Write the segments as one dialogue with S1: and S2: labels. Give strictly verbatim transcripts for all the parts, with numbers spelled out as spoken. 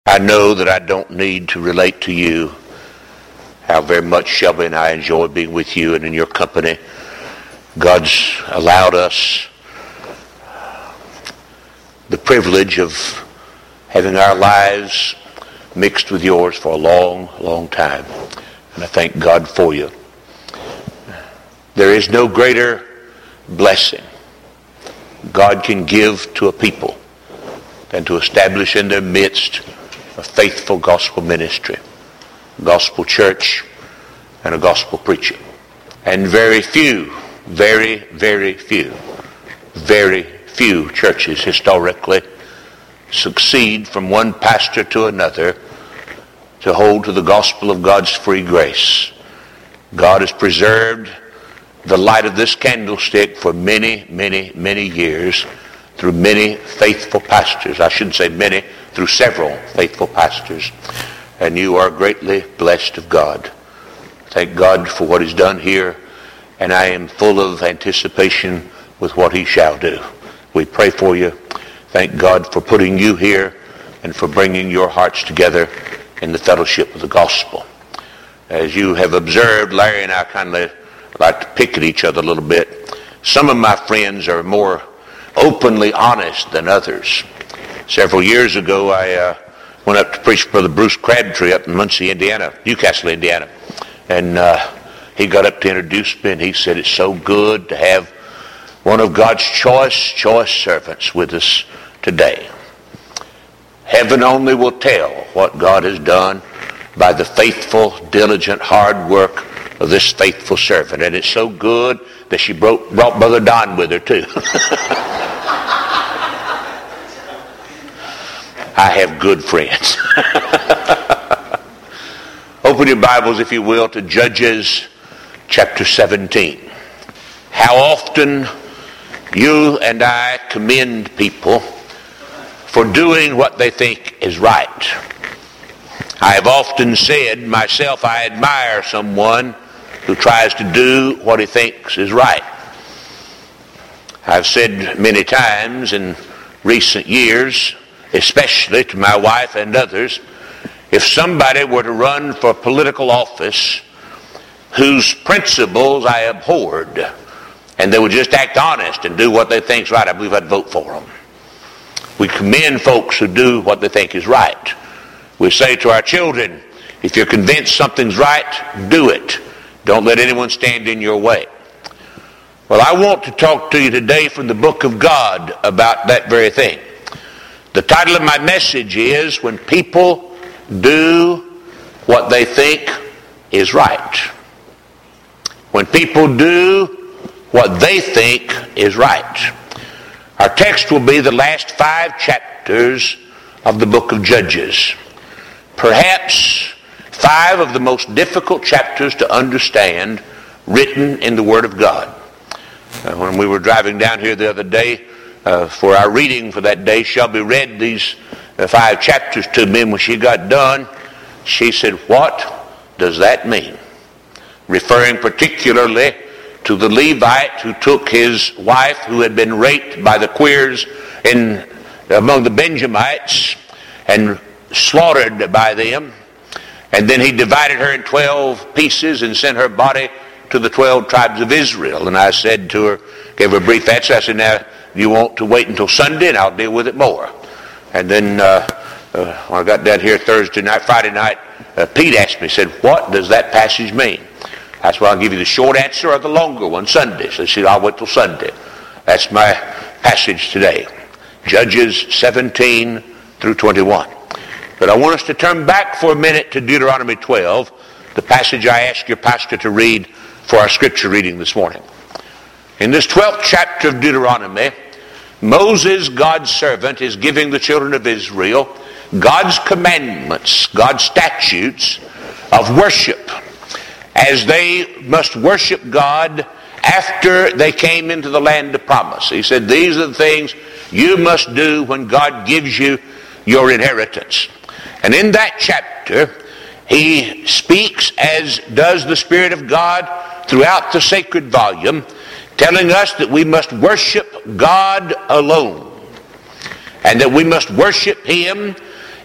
S1: I know that I don't need to relate to you how very much Shelby and I enjoy being with you and in your company. God's allowed us the privilege of having our lives mixed with yours for a long, long time. And I thank God for you. There is no greater blessing God can give to a people than to establish in their midst a faithful gospel ministry, gospel church, and a gospel preacher. And very few, very, very few, very few churches historically succeed from one pastor to another to hold to the gospel of God's free grace. God has preserved the light of this candlestick for many, many, many years through many faithful pastors. I shouldn't say many, through several faithful pastors. And you are greatly blessed of God. Thank God for what He's done here, and I am full of anticipation with what He shall do. We pray for you. Thank God for putting you here and for bringing your hearts together in the fellowship of the gospel. As you have observed, Larry and I kind of like to pick at each other a little bit. Some of my friends are more openly honest than others. Several years ago, I uh, went up to preach for Brother Bruce Crabtree up in Muncie, Indiana, Newcastle, Indiana. And uh, he got up to introduce me, and he said, "It's so good to have one of God's choice, choice servants with us today. Heaven only will tell what God has done by the faithful, diligent, hard work of this faithful servant." And it's so good that she brought, brought Brother Don with her too. I have good friends. Open your Bibles, if you will, to Judges chapter seventeen. How often you and I commend people for doing what they think is right. I have often said myself, I admire someone who tries to do what he thinks is right. I've said many times in recent years, especially to my wife and others, if somebody were to run for political office whose principles I abhorred, and they would just act honest and do what they think is right, I believe I'd vote for them. We commend folks who do what they think is right. We say to our children, if you're convinced something's right, do it. Don't let anyone stand in your way. Well, I want to talk to you today from the book of God about that very thing. The title of my message is, When People Do What They Think Is Right. When people do what they think is right. Our text will be the last five chapters of the book of Judges. Perhaps five of the most difficult chapters to understand written in the Word of God. Uh, when we were driving down here the other day uh, for our reading for that day, Shelby read these uh, five chapters to me, and when she got done, she said, "What does that mean?" Referring particularly to the Levite who took his wife, who had been raped by the queers in among the Benjamites and slaughtered by them, and then he divided her in twelve pieces and sent her body to the twelve tribes of Israel. And I said to her, gave her a brief answer. I said, "Now, you want to wait until Sunday, and I'll deal with it more." And then uh, uh, when I got down here Thursday night, Friday night, uh, Pete asked me, said, "What does that passage mean?" I said, "Well, I'll give you the short answer or the longer one, Sunday." So she said, "I'll wait till Sunday." That's my passage today. Judges seventeen through twenty-one. But I want us to turn back for a minute to Deuteronomy twelve, the passage I asked your pastor to read for our scripture reading this morning. In this twelfth chapter of Deuteronomy, Moses, God's servant, is giving the children of Israel God's commandments, God's statutes of worship, as they must worship God after they came into the land of promise. He said, these are the things you must do when God gives you your inheritance. And in that chapter, he speaks, as does the Spirit of God throughout the sacred volume, telling us that we must worship God alone, and that we must worship Him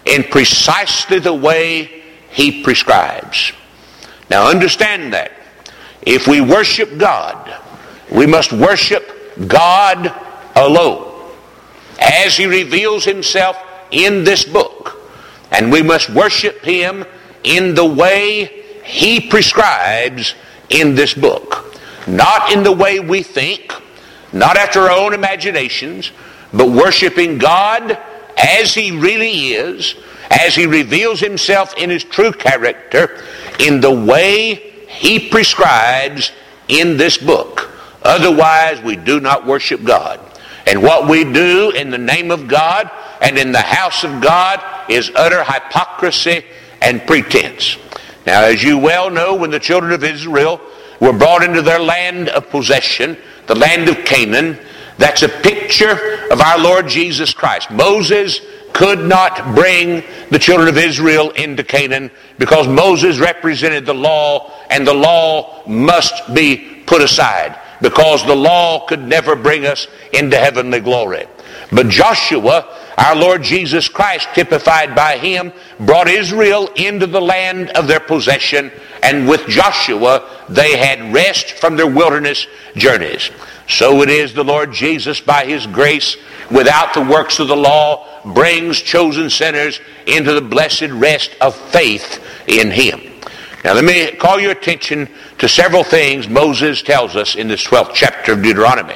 S1: in precisely the way He prescribes. Now understand that. If we worship God, we must worship God alone, as He reveals Himself in this book. And we must worship Him in the way He prescribes in this book. Not in the way we think, not after our own imaginations, but worshiping God as He really is, as He reveals Himself in His true character, in the way He prescribes in this book. Otherwise, we do not worship God. And what we do in the name of God and in the house of God is utter hypocrisy and pretense. Now, as you well know, when the children of Israel were brought into their land of possession, the land of Canaan, that's a picture of our Lord Jesus Christ. Moses could not bring the children of Israel into Canaan because Moses represented the law, and the law must be put aside because the law could never bring us into heavenly glory. But Joshua, our Lord Jesus Christ, typified by Him, brought Israel into the land of their possession, and with Joshua they had rest from their wilderness journeys. So it is the Lord Jesus, by His grace, without the works of the law, brings chosen sinners into the blessed rest of faith in Him. Now let me call your attention to several things Moses tells us in this twelfth chapter of Deuteronomy.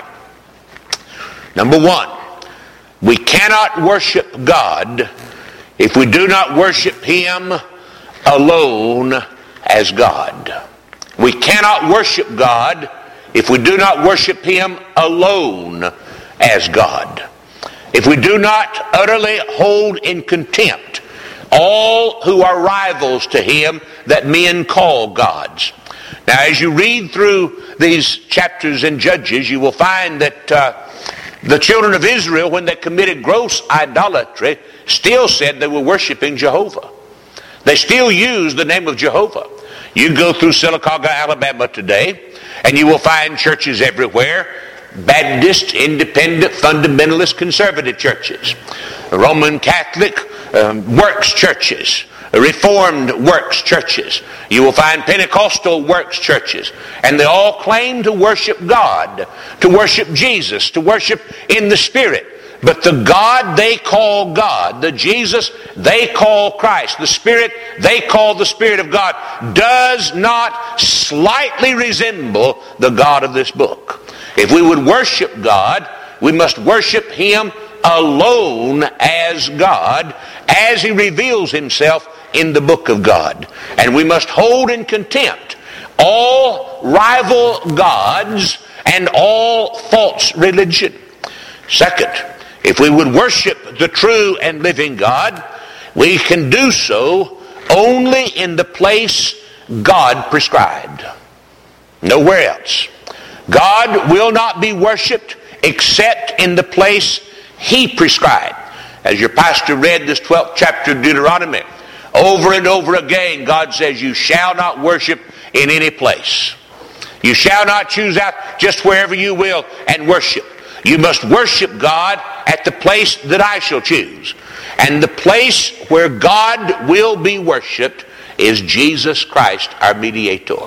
S1: Number one, we cannot worship God if we do not worship Him alone as God. We cannot worship God if we do not worship Him alone as God. If we do not utterly hold in contempt all who are rivals to Him that men call gods. Now, as you read through these chapters in Judges, you will find that uh, the children of Israel, when they committed gross idolatry, still said they were worshiping Jehovah. They still used the name of Jehovah. You go through Sylacauga, Alabama today, and you will find churches everywhere, Baptist, independent, fundamentalist, conservative churches, Roman Catholic, um, works churches, Reformed works churches. You will find Pentecostal works churches. And they all claim to worship God, to worship Jesus, to worship in the Spirit. But the God they call God, the Jesus they call Christ, the Spirit they call the Spirit of God, does not slightly resemble the God of this book. If we would worship God, we must worship Him alone as God, as He reveals Himself in the book of God. And we must hold in contempt all rival gods and all false religion. Second, if we would worship the true and living God, we can do so only in the place God prescribed. Nowhere else. God will not be worshipped except in the place He prescribed. As your pastor read this twelfth chapter of Deuteronomy, over and over again, God says, you shall not worship in any place. You shall not choose out just wherever you will and worship. You must worship God at the place that I shall choose. And the place where God will be worshipped is Jesus Christ, our mediator.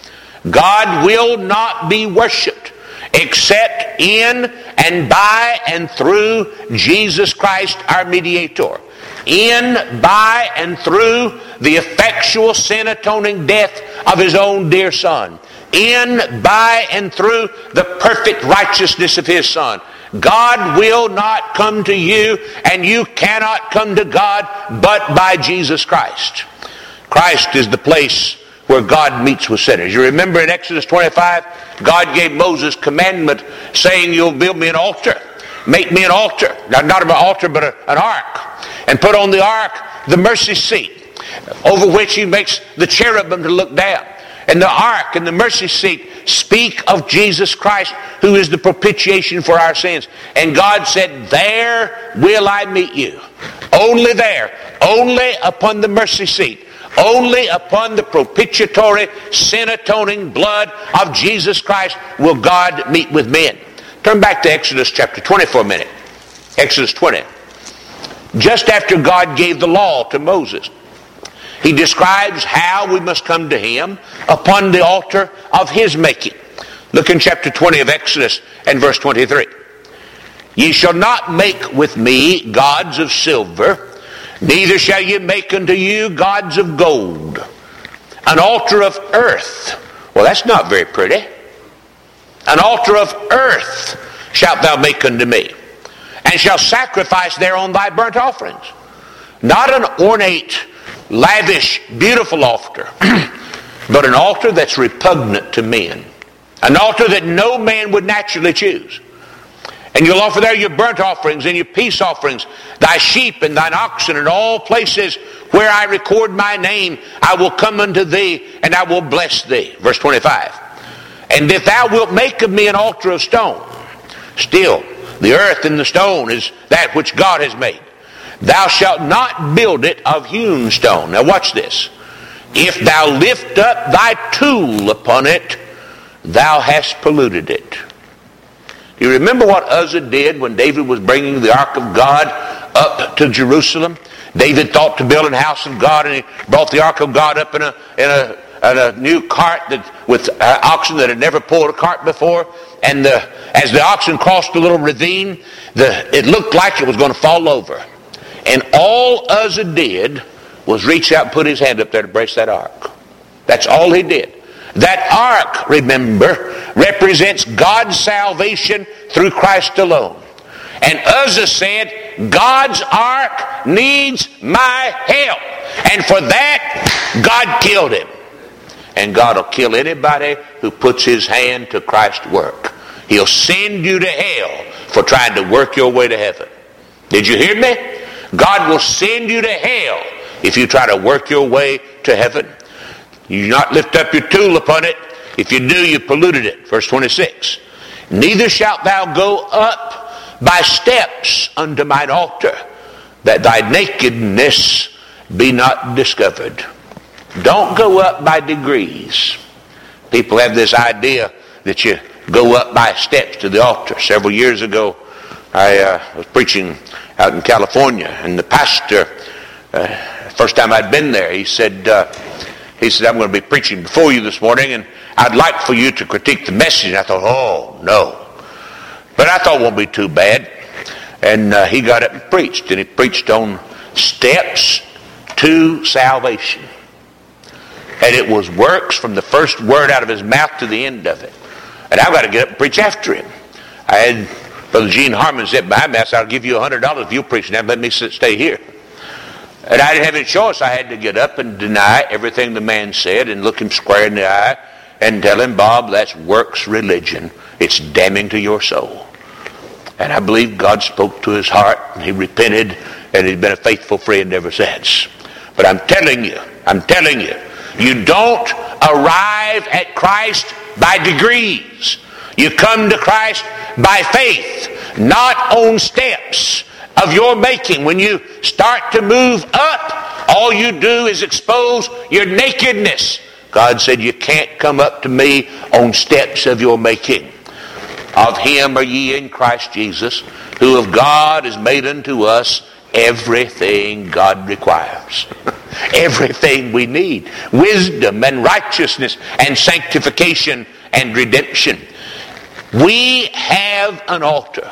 S1: God will not be worshipped except in and by and through Jesus Christ, our mediator. In, by, and through the effectual sin-atoning death of His own dear Son. In, by, and through the perfect righteousness of His Son. God will not come to you, and you cannot come to God but by Jesus Christ. Christ is the place where God meets with sinners. You remember in Exodus twenty-five, God gave Moses commandment saying, you'll build me an altar. Make me an altar. Not, not an altar, but a, an ark. And put on the ark the mercy seat, over which He makes the cherubim to look down. And the ark and the mercy seat speak of Jesus Christ, who is the propitiation for our sins. And God said, there will I meet you. Only there. Only upon the mercy seat. Only upon the propitiatory, sin-atoning blood of Jesus Christ will God meet with men. Turn back to Exodus chapter twenty for a minute. Exodus twenty. just after God gave the law to Moses. He describes how we must come to him upon the altar of his making. Look in chapter twenty of Exodus and verse twenty-three. Ye shall not make with me gods of silver, neither shall ye make unto you gods of gold. An altar of earth. Well, that's not very pretty. An altar of earth shalt thou make unto me, and shall sacrifice thereon thy burnt offerings. Not an ornate, lavish, beautiful altar, but an altar that's repugnant to men. An altar that no man would naturally choose. And you'll offer there your burnt offerings and your peace offerings, thy sheep and thine oxen, and all places where I record my name, I will come unto thee, and I will bless thee. Verse twenty-five. And if thou wilt make of me an altar of stone, still the earth and the stone is that which God has made. Thou shalt not build it of hewn stone. Now watch this. If thou lift up thy tool upon it, thou hast polluted it. Do you remember what Uzzah did when David was bringing the ark of God up to Jerusalem? David thought to build a house of God, and he brought the ark of God up in a in a, in a new cart that with uh, oxen that had never pulled a cart before. And the, as the oxen crossed the little ravine, the, it looked like it was going to fall over. And all Uzzah did was reach out and put his hand up there to brace that ark. That's all he did. That ark, remember, represents God's salvation through Christ alone. And Uzzah said, God's ark needs my help. And for that, God killed him. And God will kill anybody who puts his hand to Christ's work. He'll send you to hell for trying to work your way to heaven. Did you hear me? God will send you to hell if you try to work your way to heaven. You not lift up your tool upon it. If you do, you polluted it. Verse twenty-six. Neither shalt thou go up by steps unto mine altar, that thy nakedness be not discovered. Don't go up by degrees. People have this idea that you go up by steps to the altar. Several years ago, I uh, was preaching out in California, and the pastor, uh, first time I'd been there, he said, uh, he said, I'm going to be preaching before you this morning, and I'd like for you to critique the message. And I thought, oh, no. But I thought it won't be too bad. And uh, he got up and preached, and he preached on steps to salvation. And it was works from the first word out of his mouth to the end of it. And I've got to get up and preach after him. I had Brother Gene Harmon sit behind me. I said, I'll give you one hundred dollars if you'll preach now. Let me sit, stay here. And I didn't have any choice. I had to get up and deny everything the man said and look him square in the eye and tell him, Bob, that's works religion. It's damning to your soul. And I believe God spoke to his heart, and he repented, and he's been a faithful friend ever since. But I'm telling you, I'm telling you, you don't arrive at Christ by degrees. You come to Christ by faith, not on steps of your making. When you start to move up, all you do is expose your nakedness. God said, you can't come up to me on steps of your making. Of him are ye in Christ Jesus, who of God is made unto us everything God requires. Everything we need. Wisdom and righteousness and sanctification and redemption. We have an altar.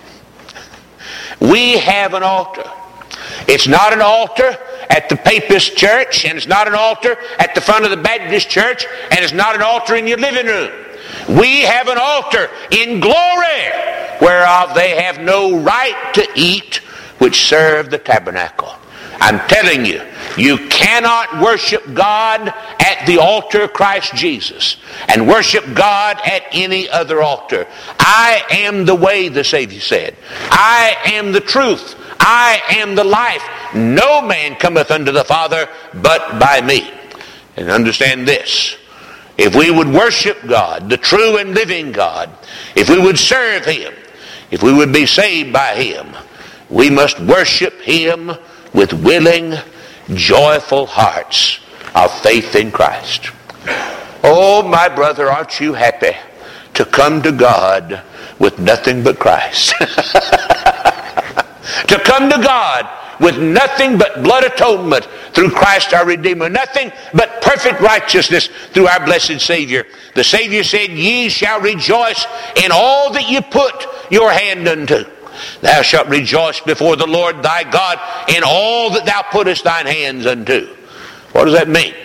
S1: We have an altar. It's not an altar at the Papist church, and it's not an altar at the front of the Baptist church, and it's not an altar in your living room. We have an altar in glory, whereof they have no right to eat, which serve the tabernacle. I'm telling you, you cannot worship God at the altar of Christ Jesus and worship God at any other altar. I am the way, the Savior said. I am the truth. I am the life. No man cometh unto the Father but by me. And understand this. If we would worship God, the true and living God, if we would serve him, if we would be saved by him, we must worship him with willing, joyful hearts of faith in Christ. Oh, my brother, aren't you happy to come to God with nothing but Christ? To come to God with nothing but blood atonement through Christ our Redeemer, nothing but perfect righteousness through our blessed Savior. The Savior said, ye shall rejoice in all that you put your hand unto. Thou shalt rejoice before the Lord thy God in all that thou puttest thine hands unto. What does that mean?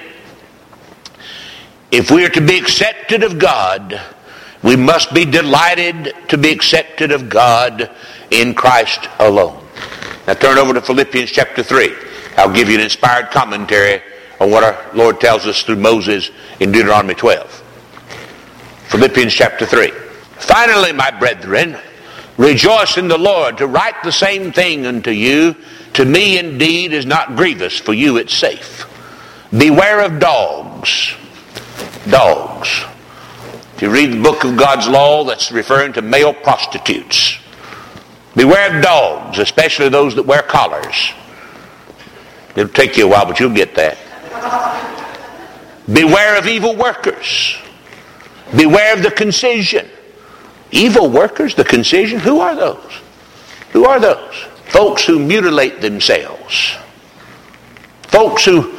S1: If we are to be accepted of God, we must be delighted to be accepted of God in Christ alone. Now turn over to Philippians chapter three. I'll give you an inspired commentary on what our Lord tells us through Moses in Deuteronomy twelve. Philippians chapter three. Finally, my brethren, rejoice in the Lord. To write the same thing unto you, to me indeed is not grievous, for you it's safe. Beware of dogs. Dogs. If you read the book of God's law, that's referring to male prostitutes. Beware of dogs, especially those that wear collars. It'll take you a while, but you'll get that. Beware of evil workers. Beware of the concision. Evil workers, the concision, who are those? Who are those? Folks who mutilate themselves. Folks who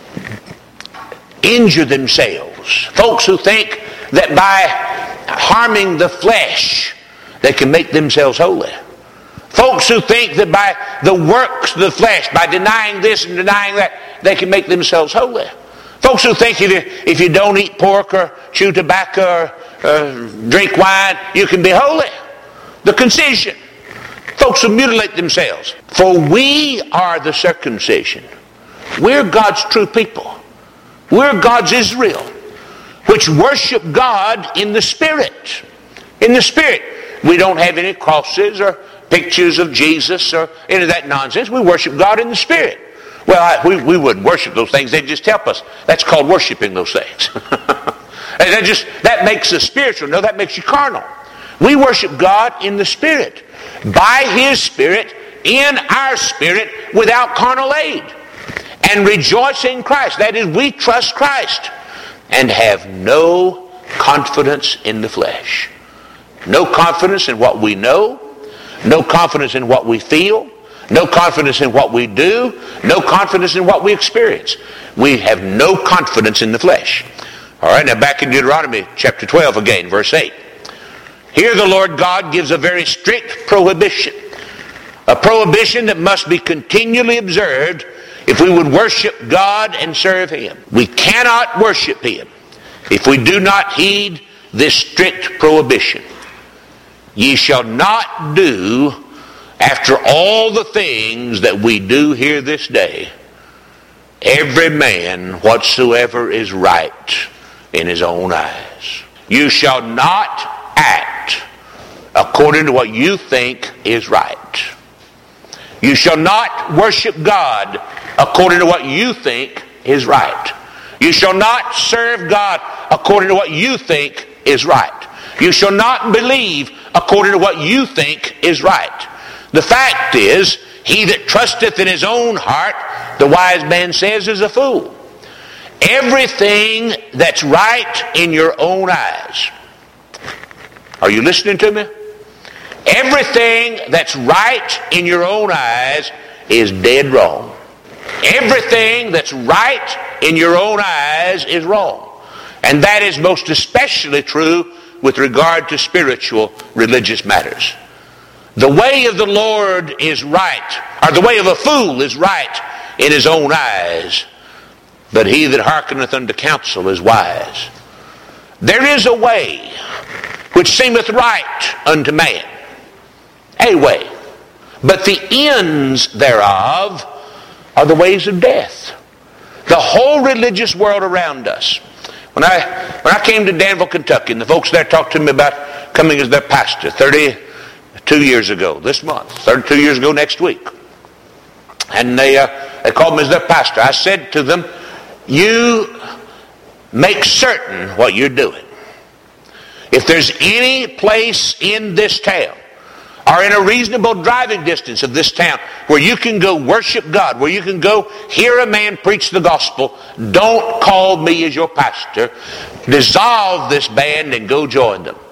S1: injure themselves. Folks who think that by harming the flesh, they can make themselves holy. Folks who think that by the works of the flesh, by denying this and denying that, they can make themselves holy. Folks who think if you, if you don't eat pork or chew tobacco or uh, drink wine, you can be holy. The concision. Folks who mutilate themselves. For we are the circumcision. We're God's true people. We're God's Israel, which worship God in the Spirit. In the Spirit. We don't have any crosses or pictures of Jesus or any of that nonsense. We worship God in the Spirit. Well, I, we, we wouldn't worship those things. They'd just help us. That's called worshiping those things. And that just, that makes us spiritual. No, that makes you carnal. We worship God in the Spirit. By His Spirit, in our spirit, without carnal aid. And rejoice in Christ. That is, we trust Christ. And have no confidence in the flesh. No confidence in what we know. No confidence in what we feel. No confidence in what we do. No confidence in what we experience. We have no confidence in the flesh. All right, now back in Deuteronomy chapter twelve again, verse eight. Here the Lord God gives a very strict prohibition. A prohibition that must be continually observed if we would worship God and serve Him. We cannot worship Him if we do not heed this strict prohibition. Ye shall not do after all the things that we do here this day, every man whatsoever is right in his own eyes. You shall not act according to what you think is right. You shall not worship God according to what you think is right. You shall not serve God according to what you think is right. You shall not believe according to what you think is right. The fact is, he that trusteth in his own heart, the wise man says, is a fool. Everything that's right in your own eyes. Are you listening to me? Everything that's right in your own eyes is dead wrong. Everything that's right in your own eyes is wrong. And that is most especially true with regard to spiritual religious matters. The way of the Lord is right, or the way of a fool is right in his own eyes, but he that hearkeneth unto counsel is wise. There is a way which seemeth right unto man, a way, but the ends thereof are the ways of death. The whole religious world around us. When I when I came to Danville, Kentucky, and the folks there talked to me about coming as their pastor thirty-two years ago this month, thirty-two years ago next week, and they uh, they called me as their pastor. I said to them, "You make certain what you're doing. If there's any place in this town, or in a reasonable driving distance of this town, where you can go worship God, where you can go hear a man preach the gospel, don't call me as your pastor. Dissolve this band and go join them."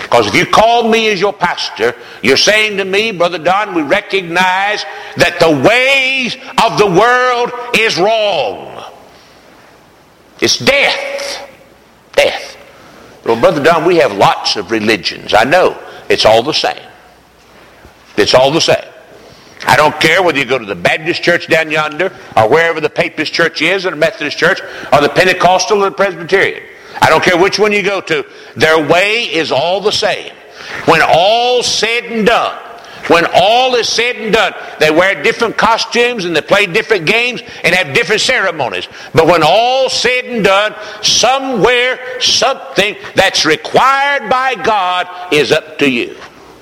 S1: Because if you call me as your pastor, you're saying to me, Brother Don, we recognize that the ways of the world is wrong. It's death. Death. Well, Brother Don, we have lots of religions. I know. It's all the same. It's all the same. I don't care whether you go to the Baptist church down yonder, or wherever the Papist church is, or the Methodist church, or the Pentecostal or the Presbyterian. I don't care which one you go to. Their way is all the same. When all's said and done, when all is said and done, they wear different costumes and they play different games and have different ceremonies. But when all's said and done, somewhere, something that's required by God is up to you.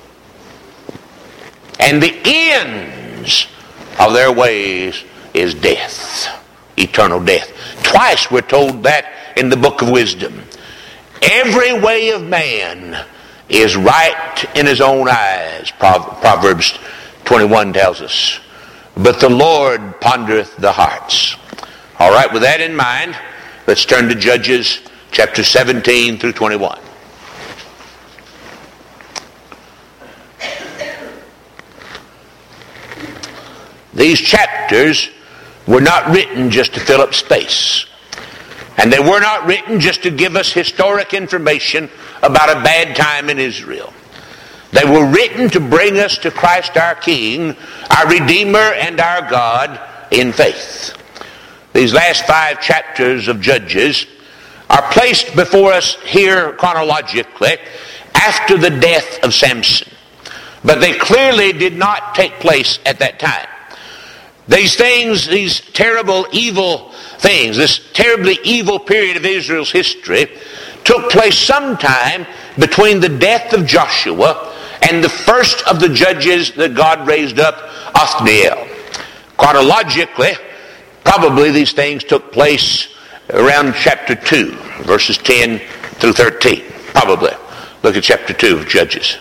S1: And the ends of their ways is death, eternal death. Twice we're told that in the book of wisdom. Every way of man is right in his own eyes, Proverbs twenty-one tells us. But the Lord pondereth the hearts. All right, with that in mind, let's turn to Judges chapter seventeen through twenty-one. These chapters were not written just to fill up space. And they were not written just to give us historic information about a bad time in Israel. They were written to bring us to Christ our King, our Redeemer and our God in faith. These last five chapters of Judges are placed before us here chronologically after the death of Samson. But they clearly did not take place at that time. These things, these terrible, evil things, this terribly evil period of Israel's history took place sometime between the death of Joshua and the first of the judges that God raised up, Othniel. Chronologically, probably these things took place around chapter two, verses ten through thirteen. Probably. Look at chapter two of Judges.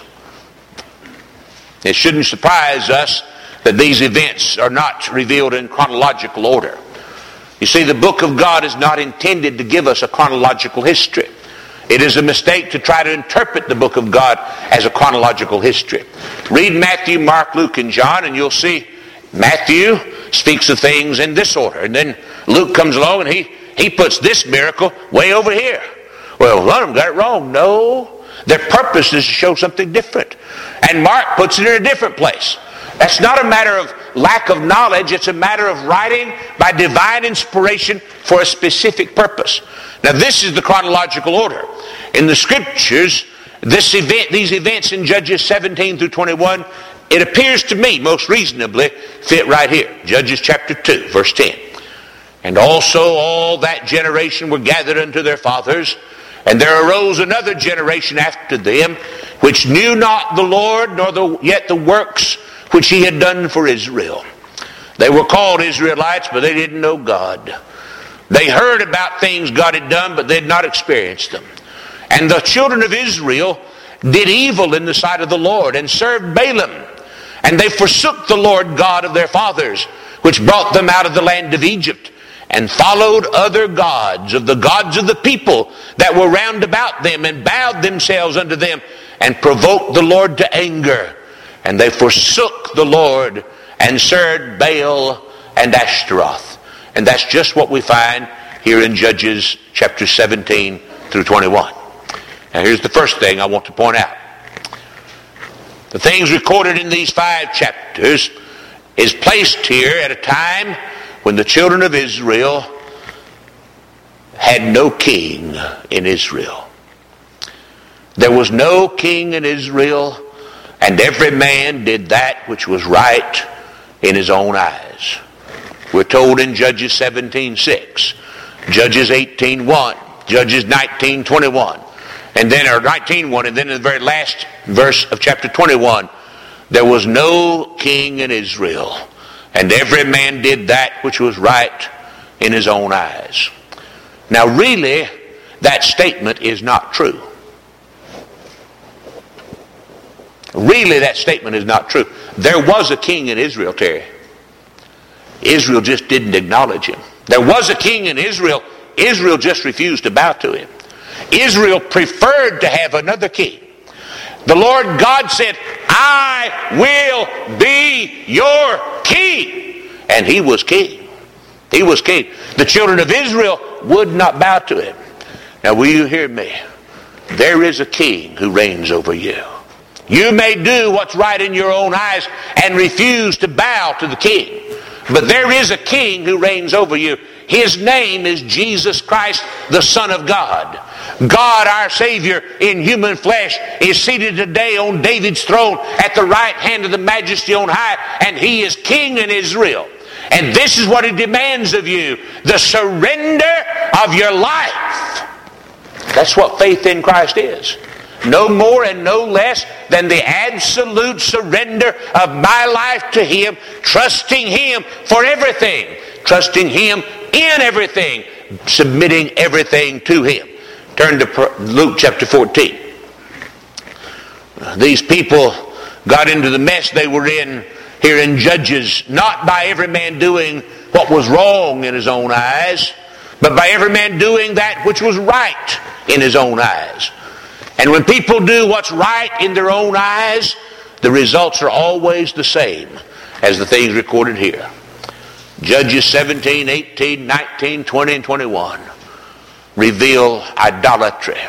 S1: It shouldn't surprise us that these events are not revealed in chronological order. You see, the book of God is not intended to give us a chronological history. It is a mistake to try to interpret the book of God as a chronological history. Read Matthew, Mark, Luke, and John, and you'll see Matthew speaks of things in this order. And then Luke comes along and he, he puts this miracle way over here. Well, one of them got it wrong. No, their purpose is to show something different. And Mark puts it in a different place. That's not a matter of lack of knowledge. It's a matter of writing by divine inspiration for a specific purpose. Now, this is the chronological order. In the Scriptures, this event, these events in Judges seventeen through twenty-one, it appears to me most reasonably fit right here. Judges chapter two, verse ten. And also all that generation were gathered unto their fathers, and there arose another generation after them, which knew not the Lord, nor the, yet the works which he had done for Israel. They were called Israelites, but they didn't know God. They heard about things God had done, but they had not experienced them. And the children of Israel did evil in the sight of the Lord, and served Balaam. And they forsook the Lord God of their fathers, which brought them out of the land of Egypt, and followed other gods, of the gods of the people that were round about them, and bowed themselves unto them, and provoked the Lord to anger. And they forsook the Lord and served Baal and Ashtaroth. And that's just what we find here in Judges chapter seventeen through twenty-one. Now here's the first thing I want to point out. The things recorded in these five chapters is placed here at a time when the children of Israel had no king in Israel. There was no king in Israel, and every man did that which was right in his own eyes. We're told in Judges seventeen six, Judges eighteen one, Judges nineteen twenty-one, and then or nineteen one, and then in the very last verse of chapter twenty-one, there was no king in Israel, and every man did that which was right in his own eyes. Now really, that statement is not true. Really, that statement is not true. There was a king in Israel, Terry. Israel just didn't acknowledge him. There was a king in Israel. Israel just refused to bow to him. Israel preferred to have another king. The Lord God said, I will be your king. And he was king. He was king. The children of Israel would not bow to him. Now will you hear me? There is a king who reigns over you. You may do what's right in your own eyes and refuse to bow to the king. But there is a king who reigns over you. His name is Jesus Christ, the Son of God. God, our Savior in human flesh, is seated today on David's throne at the right hand of the Majesty on high, and he is king in Israel. And this is what he demands of you, the surrender of your life. That's what faith in Christ is. No more and no less than the absolute surrender of my life to him, trusting him for everything, trusting him in everything, submitting everything to him. Turn to Luke chapter fourteen. These people got into the mess they were in here in Judges, not by every man doing what was wrong in his own eyes, but by every man doing that which was right in his own eyes. And when people do what's right in their own eyes, the results are always the same as the things recorded here. Judges seventeen, eighteen, nineteen, twenty, and twenty-one reveal idolatry.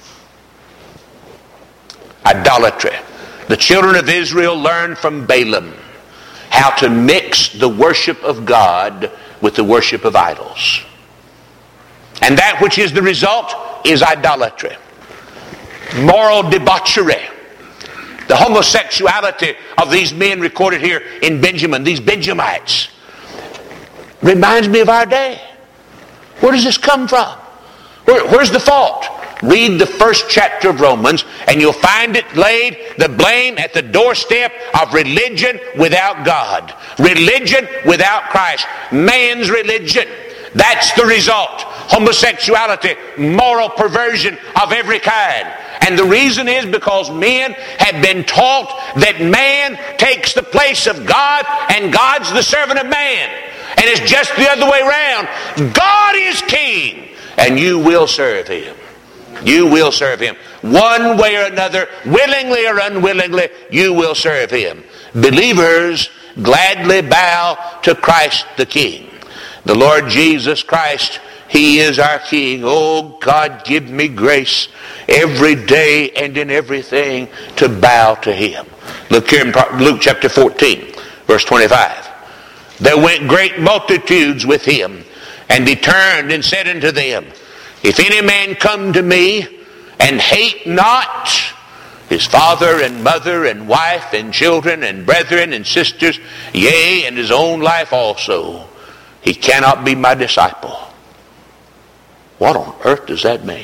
S1: Idolatry. The children of Israel learned from Balaam how to mix the worship of God with the worship of idols. And that which is the result is idolatry. Moral debauchery. The homosexuality of these men recorded here in Benjamin, these Benjamites, reminds me of our day. Where does this come from? Where, where's the fault? Read the first chapter of Romans and you'll find it laid, the blame at the doorstep of religion without God. Religion without Christ. Man's religion. That's the result. Homosexuality, moral perversion of every kind. And the reason is because men have been taught that man takes the place of God and God's the servant of man. And it's just the other way around. God is king and you will serve him. You will serve him. One way or another, willingly or unwillingly, you will serve him. Believers gladly bow to Christ the King. The Lord Jesus Christ, he is our King. Oh God, give me grace every day and in everything to bow to him. Look here in Luke chapter fourteen, verse twenty-five. There went great multitudes with him, and he turned and said unto them, if any man come to me and hate not his father and mother and wife and children and brethren and sisters, yea, and his own life also, he cannot be my disciple. What on earth does that mean?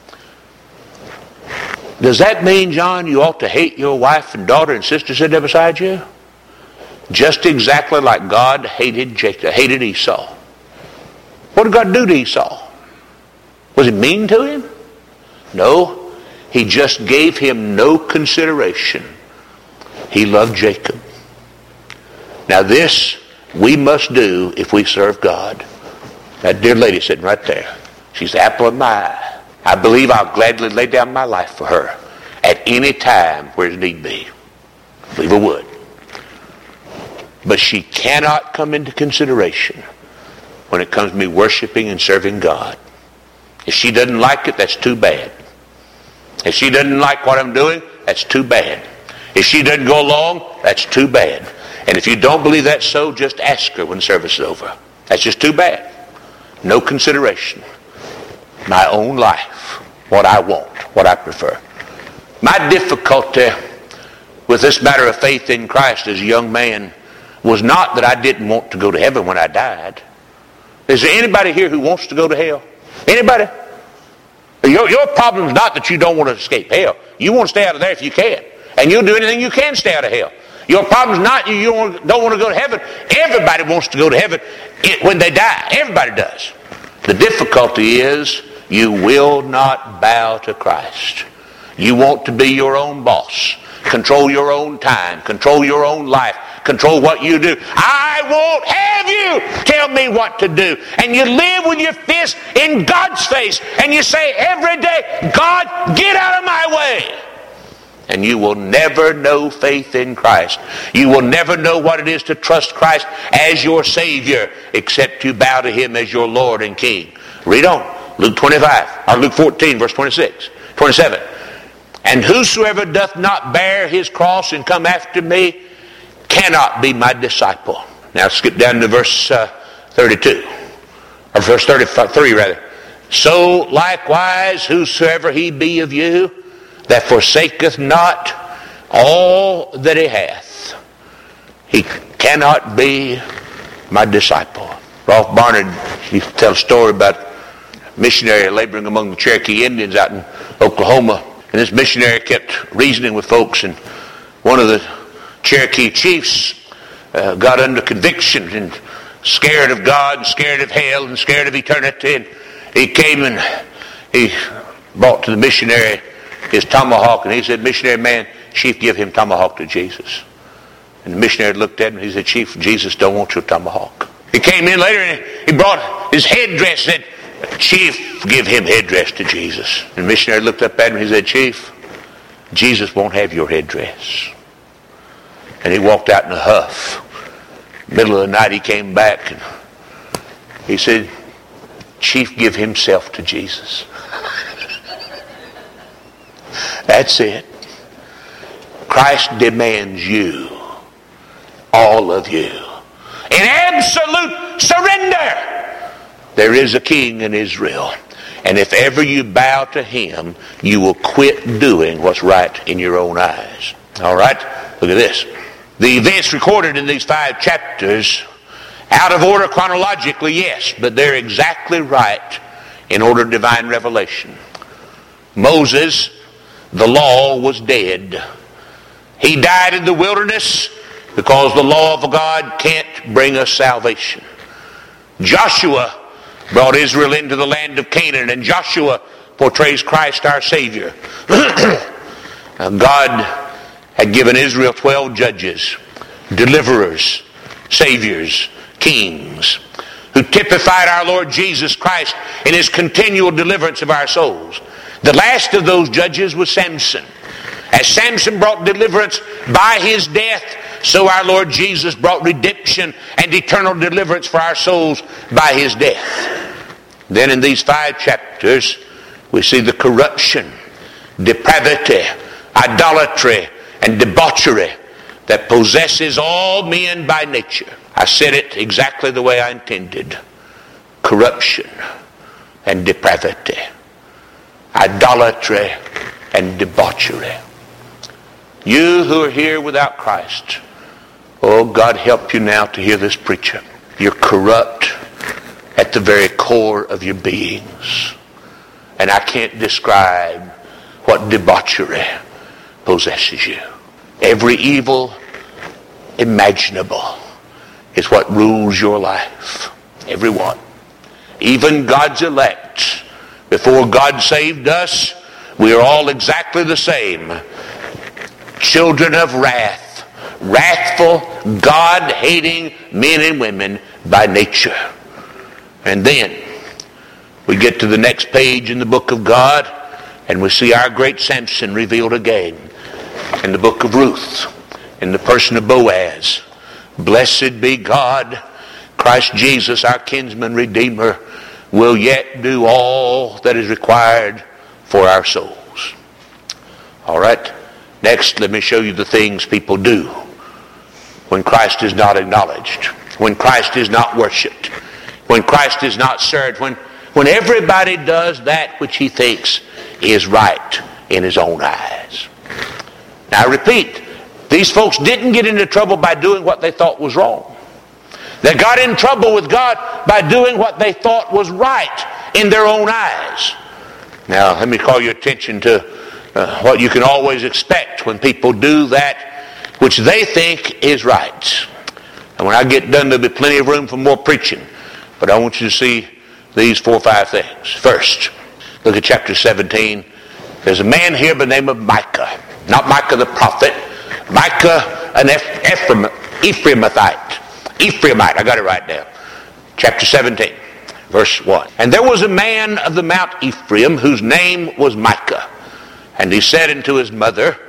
S1: Does that mean, John, you ought to hate your wife and daughter and sister sitting there beside you? Just exactly like God hated Jacob, hated Esau. What did God do to Esau? Was he mean to him? No. He just gave him no consideration. He loved Jacob. Now this we must do if we serve God. That dear lady sitting right there, she's the apple of my eye. I believe I'll gladly lay down my life for her at any time where it need be. I believe I would. But she cannot come into consideration when it comes to me worshiping and serving God. If she doesn't like it, that's too bad. If she doesn't like what I'm doing, that's too bad. If she doesn't go along, that's too bad. And if you don't believe that's so, just ask her when service is over. That's just too bad. No consideration. My own life. What I want. What I prefer. My difficulty with this matter of faith in Christ as a young man was not that I didn't want to go to heaven when I died. Is there anybody here who wants to go to hell? Anybody? Your, your problem is not that you don't want to escape hell. You want to stay out of there if you can. And you'll do anything you can to stay out of hell. Your problem is not you, you don't, don't want to go to heaven. Everybody wants to go to heaven when they die. Everybody does. The difficulty is you will not bow to Christ. You want to be your own boss. Control your own time. Control your own life. Control what you do. I won't have you tell me what to do. And you live with your fist in God's face. And you say every day, God, get out of my way. And you will never know faith in Christ. You will never know what it is to trust Christ as your Savior except you bow to Him as your Lord and King. Read on. Luke twenty-five, or Luke fourteen, verse twenty-six, twenty-seven. And whosoever doth not bear his cross and come after me cannot be my disciple. Now skip down to verse uh, thirty-two. Or verse thirty-three rather. So likewise whosoever he be of you that forsaketh not all that he hath, he cannot be my disciple. Rolf Barnard used to tell a story about a missionary laboring among the Cherokee Indians out in Oklahoma. And this missionary kept reasoning with folks, and one of the Cherokee chiefs uh, got under conviction and scared of God and scared of hell and scared of eternity. And he came and he brought to the missionary his tomahawk, and he said, "Missionary man, Chief, give him tomahawk to Jesus." And the missionary looked at him and he said, "Chief, Jesus don't want your tomahawk." He came in later and he brought his headdress and said, "Chief, give him headdress to Jesus." And the missionary looked up at him and he said, "Chief, Jesus won't have your headdress." And he walked out in a huff. Middle of the night he came back and he said, "Chief, give himself to Jesus." That's it. Christ demands you, all of you, in absolute surrender. There is a king in Israel, and if ever you bow to him, you will quit doing what's right in your own eyes. All right? Look at this. The events recorded in these five chapters, out of order chronologically, yes, but they're exactly right in order of divine revelation. Moses, the law was dead. He died in the wilderness because the law of God can't bring us salvation. Joshua brought Israel into the land of Canaan, and Joshua portrays Christ our Savior. God had given Israel twelve judges, deliverers, saviors, kings, who typified our Lord Jesus Christ in his continual deliverance of our souls. The last of those judges was Samson. As Samson brought deliverance by his death, so our Lord Jesus brought redemption and eternal deliverance for our souls by his death. Then in these five chapters, we see the corruption, depravity, idolatry, and debauchery that possesses all men by nature. I said it exactly the way I intended. Corruption and depravity, idolatry and debauchery. You who are here without Christ, oh, God help you now to hear this preacher. You're corrupt at the very core of your beings. And I can't describe what debauchery possesses you. Every evil imaginable is what rules your life. Every one. Even God's elect. Before God saved us, we are all exactly the same. Children of wrath. Wrathful, God-hating men and women by nature. And then we get to the next page in the book of God, and we see our great Samson revealed again in the book of Ruth, in the person of Boaz. Blessed be God, Christ Jesus, our kinsman redeemer, will yet do all that is required for our souls. All right, next let me show you the things people do when Christ is not acknowledged, when Christ is not worshipped, when Christ is not served, when, when everybody does that which he thinks is right in his own eyes. Now I repeat, these folks didn't get into trouble by doing what they thought was wrong. They got in trouble with God by doing what they thought was right in their own eyes. Now let me call your attention to uh, what you can always expect when people do that which they think is right. And when I get done, there'll be plenty of room for more preaching. But I want you to see these four or five things. First, look at chapter seventeen. There's a man here by the name of Micah. Not Micah the prophet. Micah, an Ephraim, Ephraimite. Ephraimite, I got it right now. Chapter seventeen, verse one. And there was a man of the Mount Ephraim whose name was Micah. And he said unto his mother,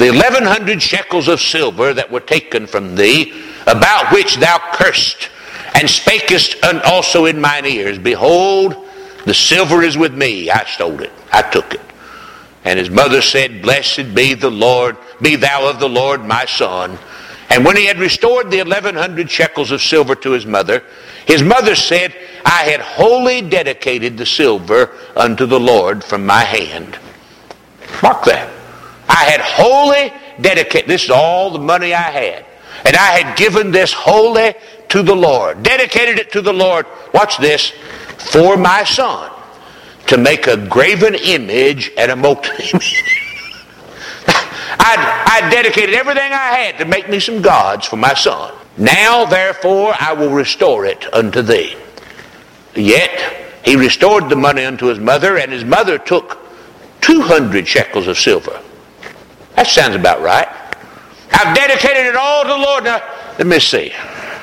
S1: the eleven hundred shekels of silver that were taken from thee, about which thou cursed, and spakest also in mine ears, behold, the silver is with me. I stole it. I took it. And his mother said, Blessed be the Lord, be thou of the Lord, my son. And when he had restored the eleven hundred shekels of silver to his mother, his mother said, I had wholly dedicated the silver unto the Lord from my hand. Mark that. I had wholly dedicated. This is all the money I had. And I had given this wholly to the Lord. Dedicated it to the Lord. Watch this. For my son, to make a graven image and a molten image. I, I dedicated everything I had to make me some gods for my son. Now, therefore, I will restore it unto thee. Yet, he restored the money unto his mother, and his mother took two hundred shekels of silver. That sounds about right. I've dedicated it all to the Lord. Now, let me see.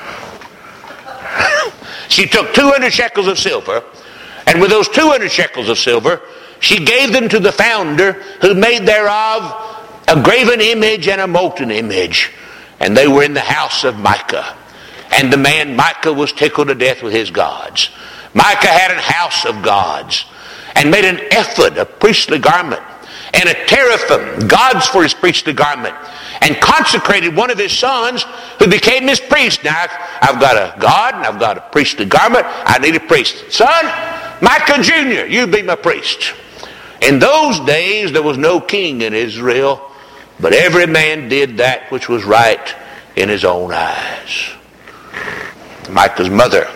S1: She took two hundred shekels of silver, and with those two hundred shekels of silver, she gave them to the founder, who made thereof a graven image and a molten image. And they were in the house of Micah. And the man Micah was tickled to death with his gods. Micah had a house of gods, and made an ephod, a priestly garment, and a teraphim, gods for his priestly garment, and consecrated one of his sons, who became his priest. Now, I've got a god, and I've got a priestly garment. I need a priest. Son, Micah Junior, you be my priest. In those days, there was no king in Israel, but every man did that which was right in his own eyes. Micah's mother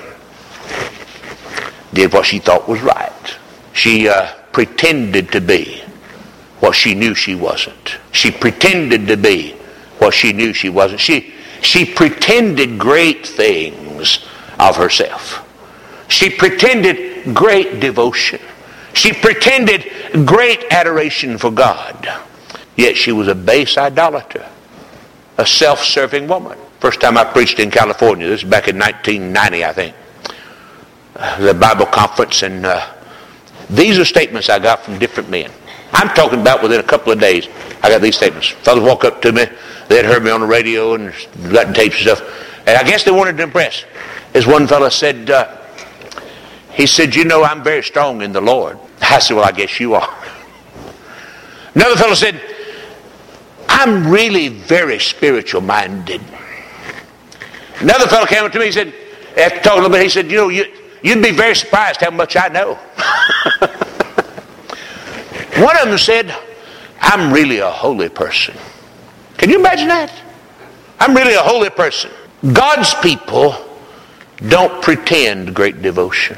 S1: did what she thought was right. She uh, pretended to be what she knew she wasn't. She pretended to be what she knew she wasn't. She, she pretended great things of herself. She pretended great devotion. She pretended great adoration for God. Yet she was a base idolater, a self-serving woman. First time I preached in California, this is back in nineteen ninety, I think, the Bible conference, and uh, these are statements I got from different men. I'm talking about within a couple of days, I got these statements. Fellas walk up to me, they had heard me on the radio and gotten tapes and stuff, and I guess they wanted to impress. As one fellow said, uh, he said, you know, I'm very strong in the Lord. I said, well, I guess you are. Another fellow said, I'm really very spiritual minded. Another fellow came up to me, he said, after talking a little bit, he said, you know, you, you'd be very surprised how much I know. One of them said, I'm really a holy person. Can you imagine that? I'm really a holy person. God's people don't pretend great devotion.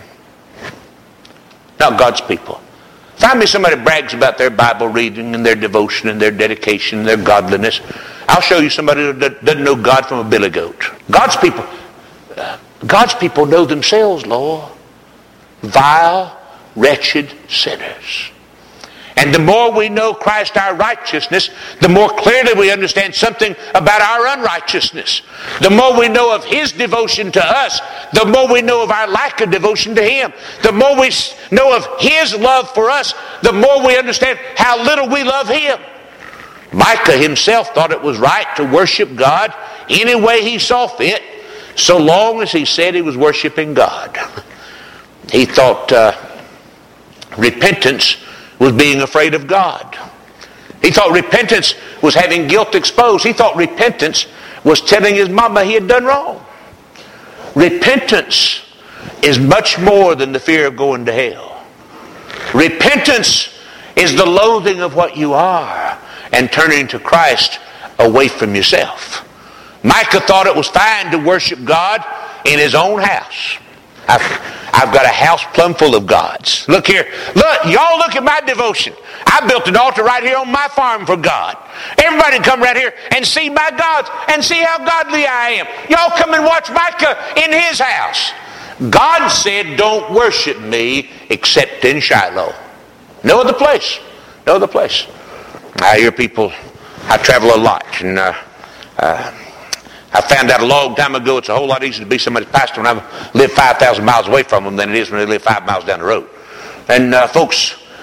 S1: Not God's people. Find me somebody that brags about their Bible reading and their devotion and their dedication and their godliness. I'll show you somebody that doesn't know God from a billy goat. God's people, God's people know themselves, Lord. Vile, wretched sinners. And the more we know Christ our righteousness, the more clearly we understand something about our unrighteousness. The more we know of His devotion to us, the more we know of our lack of devotion to Him. The more we know of His love for us, the more we understand how little we love Him. Micah himself thought it was right to worship God any way he saw fit, so long as he said he was worshiping God. He thought uh, repentance was being afraid of God. He thought repentance was having guilt exposed. He thought repentance was telling his mama he had done wrong. Repentance is much more than the fear of going to hell. Repentance is the loathing of what you are and turning to Christ away from yourself. Micah thought it was fine to worship God in his own house. I've, I've got a house plumb full of gods. Look here. Look, y'all look at my devotion. I built an altar right here on my farm for God. Everybody can come right here and see my gods and see how godly I am. Y'all come and watch Micah in his house. God said, don't worship me except in Shiloh. No other place. No other place. I hear people, I travel a lot, and uh, uh, I found out a long time ago it's a whole lot easier to be somebody's pastor when I live five thousand miles away from them than it is when they live five miles down the road. And uh, folks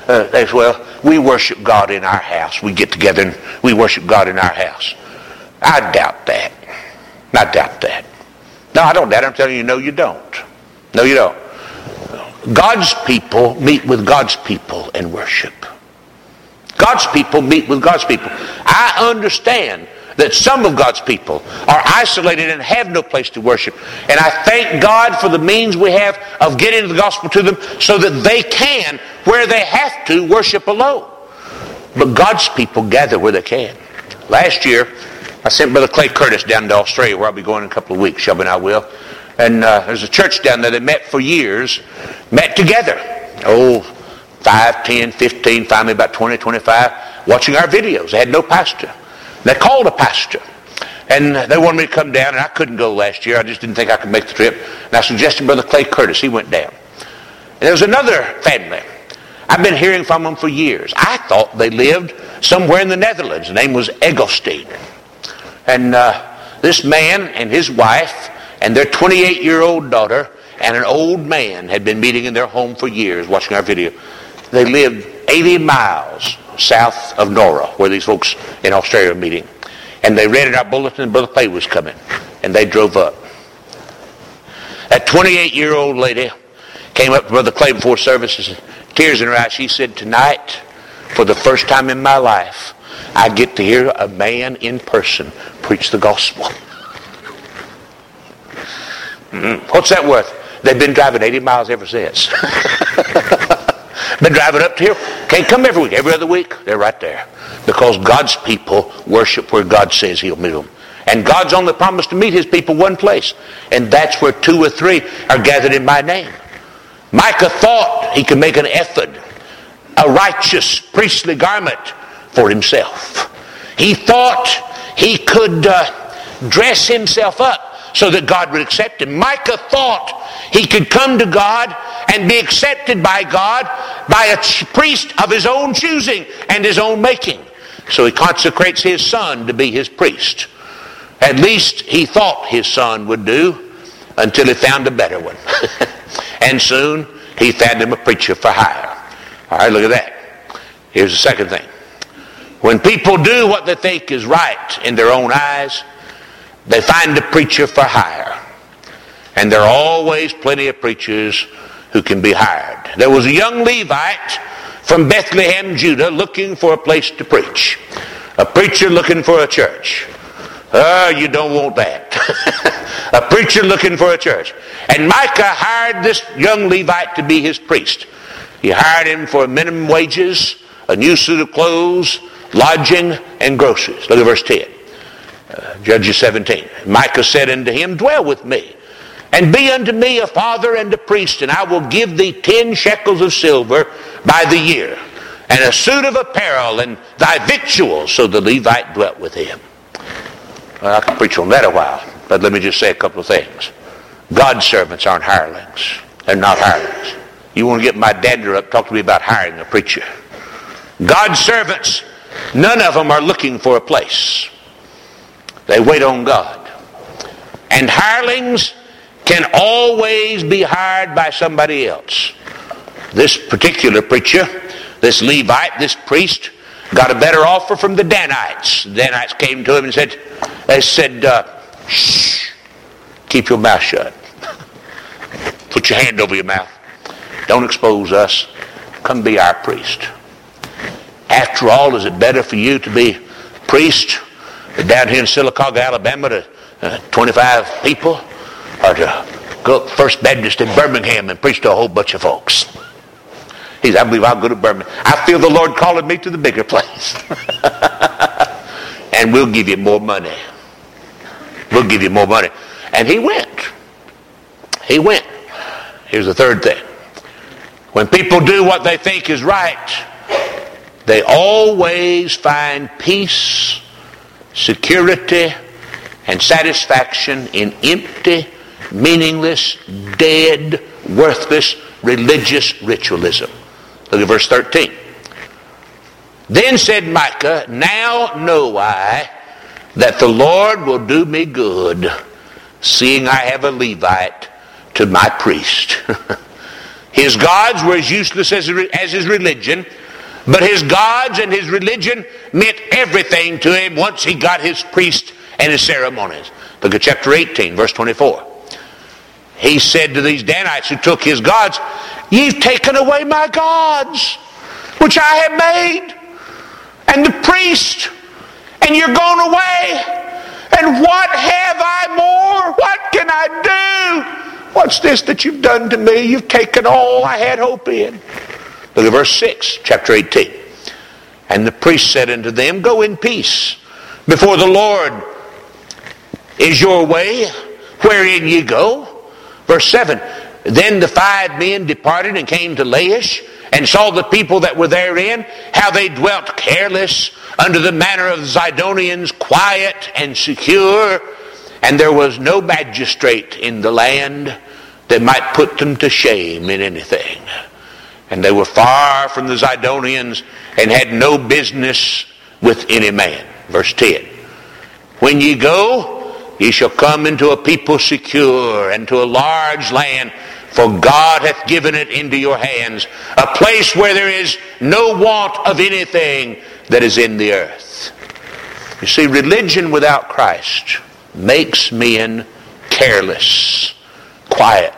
S1: Uh, they say, well, we worship God in our house. We get together and we worship God in our house. I doubt that. I doubt that. No, I don't doubt it. I'm telling you, no, you don't. No, you don't. God's people meet with God's people and worship. God's people meet with God's people. I understand that some of God's people are isolated and have no place to worship. And I thank God for the means we have of getting the gospel to them so that they can, where they have to, worship alone. But God's people gather where they can. Last year, I sent Brother Clay Curtis down to Australia, where I'll be going in a couple of weeks. Shelby and I will. And uh, there's a church down there that met for years, met together. Oh, five, ten, fifteen, finally about twenty, twenty-five, watching our videos. They had no pastor. They called a pastor. And they wanted me to come down, and I couldn't go last year. I just didn't think I could make the trip. And I suggested Brother Clay Curtis. He went down. And there was another family. I've been hearing from them for years. I thought they lived somewhere in the Netherlands. The name was Egglesteen. And uh, this man and his wife and their twenty-eight-year-old daughter and an old man had been meeting in their home for years, watching our video. They lived eighty miles south of Nora, where these folks in Australia are meeting. And they read in our bulletin that Brother Clay was coming. And they drove up. That twenty-eight-year-old lady came up to Brother Clay before service and tears in her eyes. She said, tonight, for the first time in my life, I get to hear a man in person preach the gospel. Mm-hmm. What's that worth? They've been driving eighty miles ever since. Been driving up to here. Can't come every week. Every other week, they're right there. Because God's people worship where God says He'll meet them. And God's only promised to meet His people one place. And that's where two or three are gathered in my name. Micah thought he could make an ephod, a righteous priestly garment, for himself. He thought he could uh, dress himself up so that God would accept him. Micah thought he could come to God and be accepted by God by a ch- priest of his own choosing and his own making. So he consecrates his son to be his priest. At least he thought his son would do, until he found a better one. And soon he found him a preacher for hire. All right, look at that. Here's the second thing. When people do what they think is right in their own eyes, they find a preacher for hire. And there are always plenty of preachers who can be hired. There was a young Levite from Bethlehem, Judah, looking for a place to preach. A preacher looking for a church. Oh, you don't want that. A preacher looking for a church. And Micah hired this young Levite to be his priest. He hired him for minimum wages, a new suit of clothes, lodging, and groceries. Look at verse ten. Uh, Judges seventeen. Micah said unto him, dwell with me, and be unto me a father and a priest, and I will give thee ten shekels of silver by the year, and a suit of apparel, and thy victuals. So the Levite dwelt with him. Well, I could preach on that a while, but let me just say a couple of things. God's servants aren't hirelings. They're not hirelings. You want to get my dander up, talk to me about hiring a preacher. God's servants, none of them are looking for a place. They wait on God. And hirelings can always be hired by somebody else. This particular preacher, this Levite, this priest, got a better offer from the Danites. The Danites came to him and said, they said, uh, shh, keep your mouth shut. Put your hand over your mouth. Don't expose us. Come be our priest. After all, is it better for you to be priest down here in Sylacauga, Alabama, to uh, twenty-five people, or to go up First Baptist in Birmingham and preach to a whole bunch of folks? He said, I believe I'll go to Birmingham. I feel the Lord calling me to the bigger place. And we'll give you more money. We'll give you more money. And he went. He went. Here's the third thing. When people do what they think is right, they always find peace, security, and satisfaction in empty, meaningless, dead, worthless, religious ritualism. Look at verse thirteen. Then said Micah, now know I that the Lord will do me good, seeing I have a Levite to my priest. His gods were as useless as, as his religion, but his gods and his religion meant everything to him once he got his priest and his ceremonies. Look at chapter eighteen, verse twenty-four. He said to these Danites who took his gods, "Ye've taken away my gods, which I have made, and the priest, and you're gone away. And what have I more? What can I do? What's this that you've done to me? You've taken all I had hope in." Look at verse six, chapter eighteen. And the priest said unto them, "Go in peace. Before the Lord is your way, wherein ye go." Verse seven. Then the five men departed and came to Laish, and saw the people that were therein, how they dwelt careless under the manner of the Zidonians, quiet and secure. And there was no magistrate in the land that might put them to shame in anything. And they were far from the Zidonians, and had no business with any man. Verse ten. When ye go, ye shall come into a people secure, and to a large land, for God hath given it into your hands, a place where there is no want of anything that is in the earth. You see, religion without Christ makes men careless, quiet,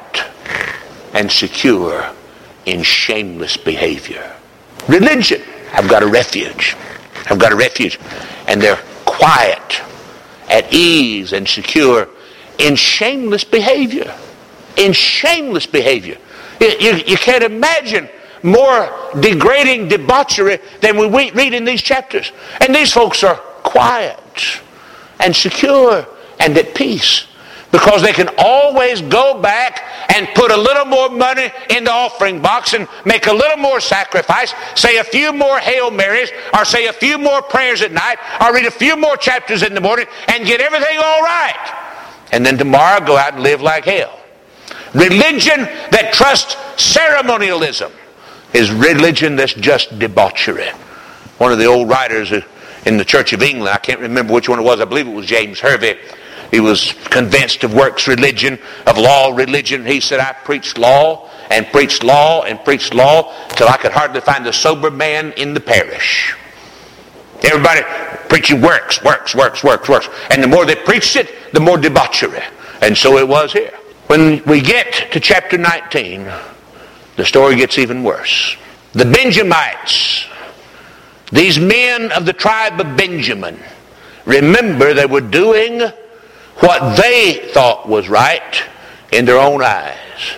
S1: and secure in shameless behavior. Religion, I've got a refuge. I've got a refuge. And they're quiet, at ease, and secure in shameless behavior. In shameless behavior. You, you, you can't imagine more degrading debauchery than we read in these chapters. And these folks are quiet and secure and at peace, because they can always go back and put a little more money in the offering box and make a little more sacrifice, say a few more Hail Marys, or say a few more prayers at night, or read a few more chapters in the morning, and get everything all right. And then tomorrow go out and live like hell. Religion that trusts ceremonialism is religion that's just debauchery. One of the old writers in the Church of England, I can't remember which one it was, I believe it was James Hervey. He was convinced of works religion, of law religion. He said, "I preached law and preached law and preached law till I could hardly find a sober man in the parish. Everybody preaching works, works, works, works, works. And the more they preached it, the more debauchery." And so it was here. When we get to chapter nineteen, the story gets even worse. The Benjamites, these men of the tribe of Benjamin, remember they were doing what they thought was right in their own eyes.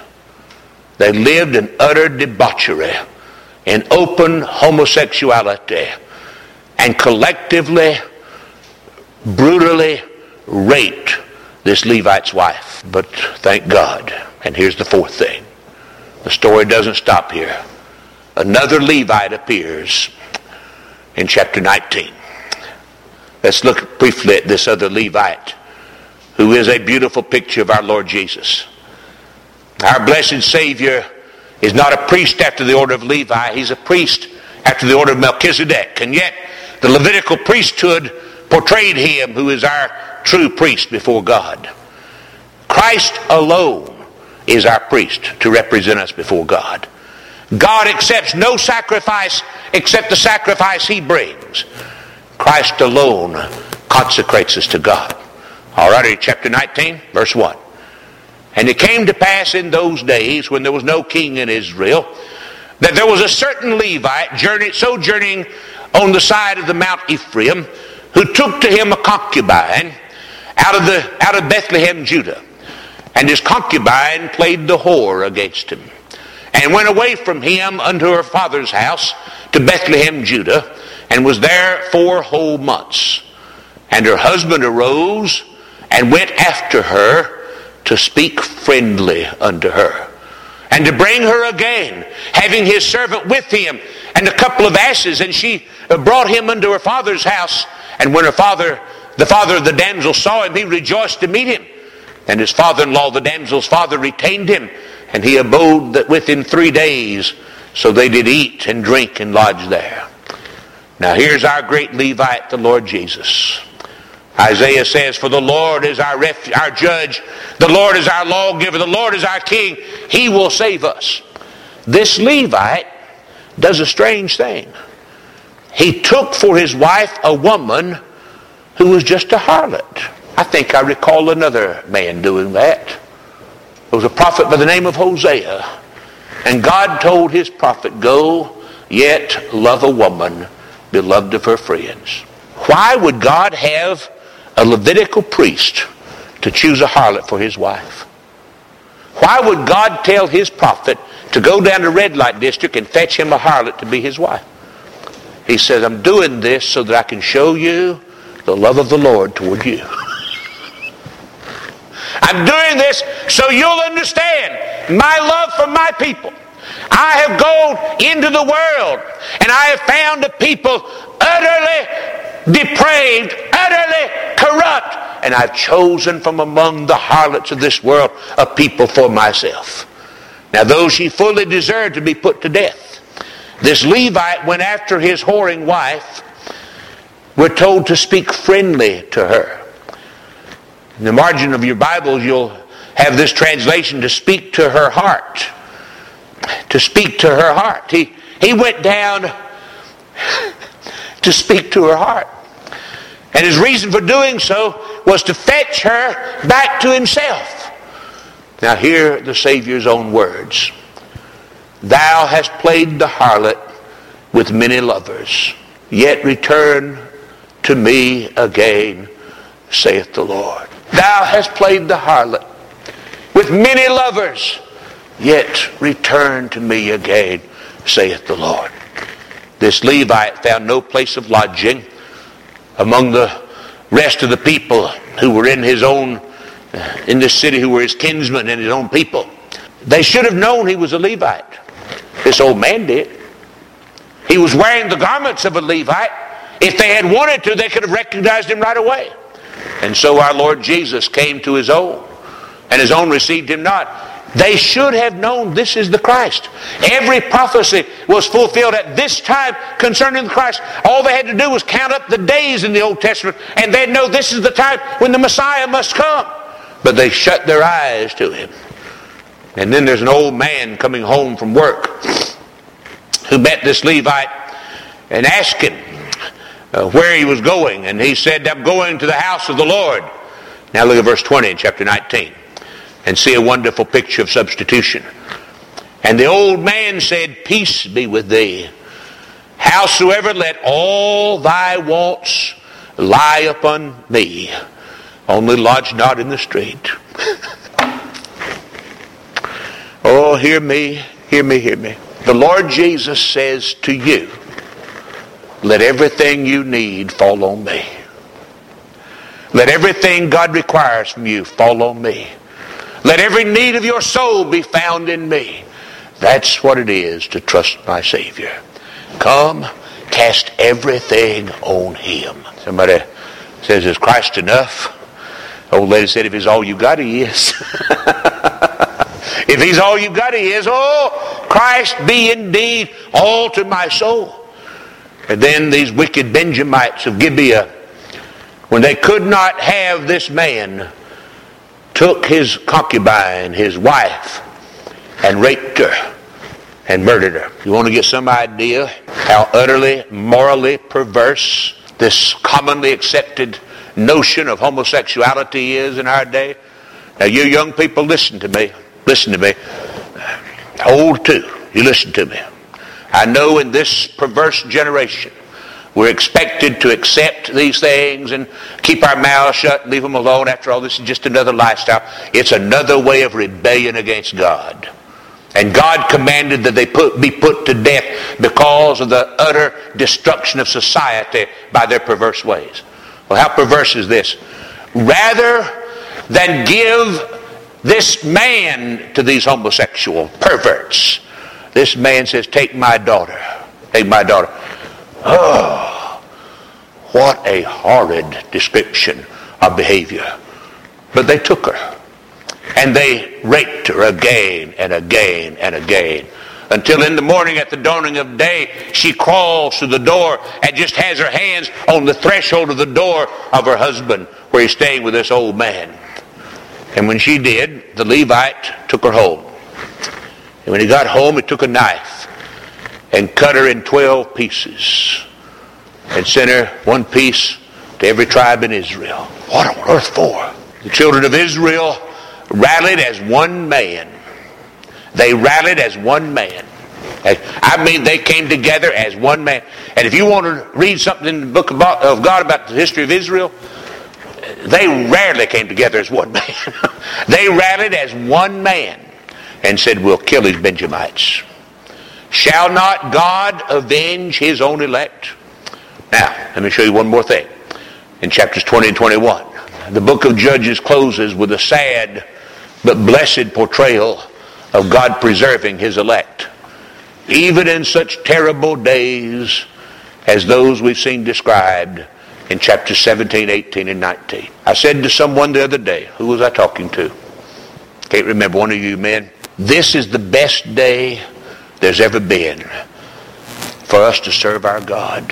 S1: They lived in utter debauchery, in open homosexuality, and collectively, brutally raped this Levite's wife. But thank God, and here's the fourth thing. The story doesn't stop here. Another Levite appears in chapter nineteen. Let's look briefly at this other Levite, who is a beautiful picture of our Lord Jesus. Our blessed Savior is not a priest after the order of Levi. He's a priest after the order of Melchizedek. And yet the Levitical priesthood portrayed him who is our true priest before God. Christ alone is our priest to represent us before God. God accepts no sacrifice except the sacrifice he brings. Christ alone consecrates us to God. All right, chapter nineteen, verse one. And it came to pass in those days, when there was no king in Israel, that there was a certain Levite journey, sojourning on the side of the Mount Ephraim, who took to him a concubine out of the out of Bethlehem, Judah. And his concubine played the whore against him, and went away from him unto her father's house to Bethlehem, Judah, and was there four whole months. And her husband arose and went after her to speak friendly unto her, and to bring her again, having his servant with him and a couple of asses. And she brought him unto her father's house. And when her father, the father of the damsel, saw him, he rejoiced to meet him. And his father-in-law, the damsel's father, retained him, and he abode with him three days. So they did eat and drink and lodge there. Now here's our great Levite, the Lord Jesus. Isaiah says, "For the Lord is our ref- our judge, the Lord is our lawgiver, the Lord is our king. He will save us." This Levite does a strange thing. He took for his wife a woman who was just a harlot. I think I recall another man doing that. There was a prophet by the name of Hosea. And God told his prophet, go, yet love a woman, beloved of her friends. Why would God have a Levitical priest to choose a harlot for his wife? Why would God tell his prophet to go down to the red light district and fetch him a harlot to be his wife? He says, I'm doing this so that I can show you the love of the Lord toward you. I'm doing this so you'll understand my love for my people. I have gone into the world and I have found a people utterly depraved, utterly corrupt. And I've chosen from among the harlots of this world a people for myself. Now those she fully deserved to be put to death. This Levite went after his whoring wife. We're told to speak friendly to her. In the margin of your Bibles, you'll have this translation, to speak to her heart. To speak to her heart. He, he went down to speak to her heart. And his reason for doing so was to fetch her back to himself. Now hear the Savior's own words. Thou hast played the harlot with many lovers, yet return to me again, saith the Lord. Thou hast played the harlot with many lovers, yet return to me again, saith the Lord. This Levite found no place of lodging among the rest of the people who were in his own, in this city, who were his kinsmen and his own people. They should have known he was a Levite. This old man did. He was wearing the garments of a Levite. If they had wanted to, they could have recognized him right away. And so our Lord Jesus came to his own, and his own received him not. They should have known this is the Christ. Every prophecy was fulfilled at this time concerning the Christ. All they had to do was count up the days in the Old Testament, and they'd know this is the time when the Messiah must come. But they shut their eyes to him. And then there's an old man coming home from work who met this Levite and asked him uh, where he was going. And he said, I'm going to the house of the Lord. Now look at verse twenty in chapter nineteen. And see a wonderful picture of substitution. And the old man said, peace be with thee. Howsoever, let all thy wants lie upon me. Only lodge not in the street. Oh, hear me, hear me, hear me. The Lord Jesus says to you, let everything you need fall on me. Let everything God requires from you fall on me. Let every need of your soul be found in me. That's what it is to trust my Savior. Come, cast everything on Him. Somebody says, is Christ enough? The old lady said, if He's all you got, He is. If He's all you got, He is. Oh, Christ be indeed all to my soul. And then these wicked Benjamites of Gibeah, when they could not have this man, took his concubine, his wife, and raped her and murdered her. You want to get some idea how utterly morally perverse this commonly accepted notion of homosexuality is in our day? Now you young people, listen to me. Listen to me. Old too. You listen to me. I know in this perverse generation we're expected to accept these things and keep our mouths shut and leave them alone. After all, this is just another lifestyle. It's another way of rebellion against God. And God commanded that they put, be put to death because of the utter destruction of society by their perverse ways. Well, how perverse is this? Rather than give this man to these homosexual perverts, this man says, take my daughter. Take my daughter. Oh, what a horrid description of behavior. But they took her. And they raped her again and again and again. Until in the morning at the dawning of day, she crawls to the door and just has her hands on the threshold of the door of her husband where he's staying with this old man. And when she did, the Levite took her home. And when he got home, he took a knife and cut her in twelve pieces and sent her one piece to every tribe in Israel. What on earth for? The children of Israel rallied as one man. They rallied as one man. I mean, they came together as one man. And if you want to read something in the book of God about the history of Israel, they rarely came together as one man. They rallied as one man and said, we'll kill these Benjamites. Shall not God avenge his own elect? Now, let me show you one more thing. In chapters twenty and twenty-one, the book of Judges closes with a sad but blessed portrayal of God preserving his elect, even in such terrible days as those we've seen described in chapters seventeen, eighteen, and nineteen. I said to someone the other day, who was I talking to? Can't remember, one of you men. This is the best day there's ever been for us to serve our God.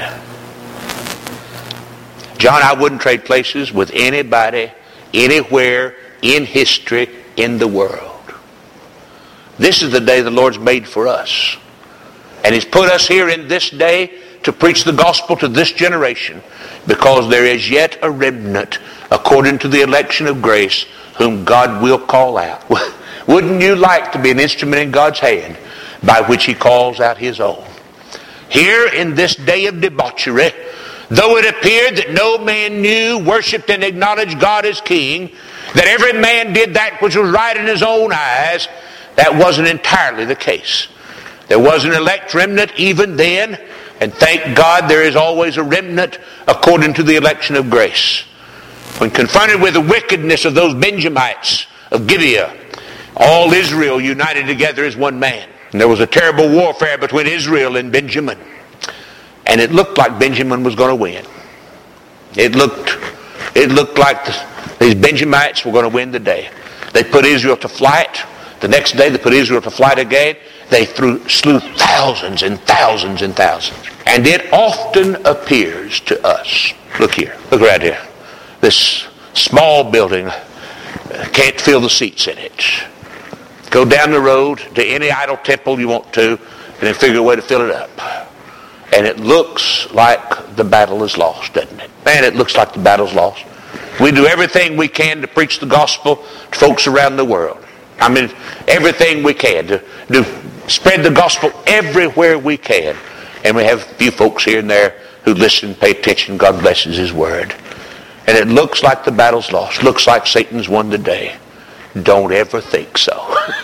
S1: John, I wouldn't trade places with anybody, anywhere in history, in the world. This is the day the Lord's made for us. And he's put us here in this day to preach the gospel to this generation, because there is yet a remnant according to the election of grace whom God will call out. Wouldn't you like to be an instrument in God's hand by which he calls out his own? Here in this day of debauchery, though it appeared that no man knew, worshipped, and acknowledged God as king, that every man did that which was right in his own eyes, that wasn't entirely the case. There was an elect remnant even then, and thank God there is always a remnant according to the election of grace. When confronted with the wickedness of those Benjamites of Gibeah, all Israel united together as one man. And there was a terrible warfare between Israel and Benjamin. And it looked like Benjamin was going to win. It looked, it looked like the, these Benjamites were going to win the day. They put Israel to flight. The next day they put Israel to flight again. They threw, slew thousands and thousands and thousands. And it often appears to us. Look here. Look right here. This small building, can't fill the seats in it. Go down the road to any idol temple you want to, and then figure a way to fill it up. And it looks like the battle is lost, doesn't it? Man, it looks like the battle's lost. We do everything we can to preach the gospel to folks around the world. I mean, everything we can to, to spread the gospel everywhere we can. And we have a few folks here and there who listen, pay attention. God blesses his word. And it looks like the battle's lost. Looks like Satan's won the day. Don't ever think so.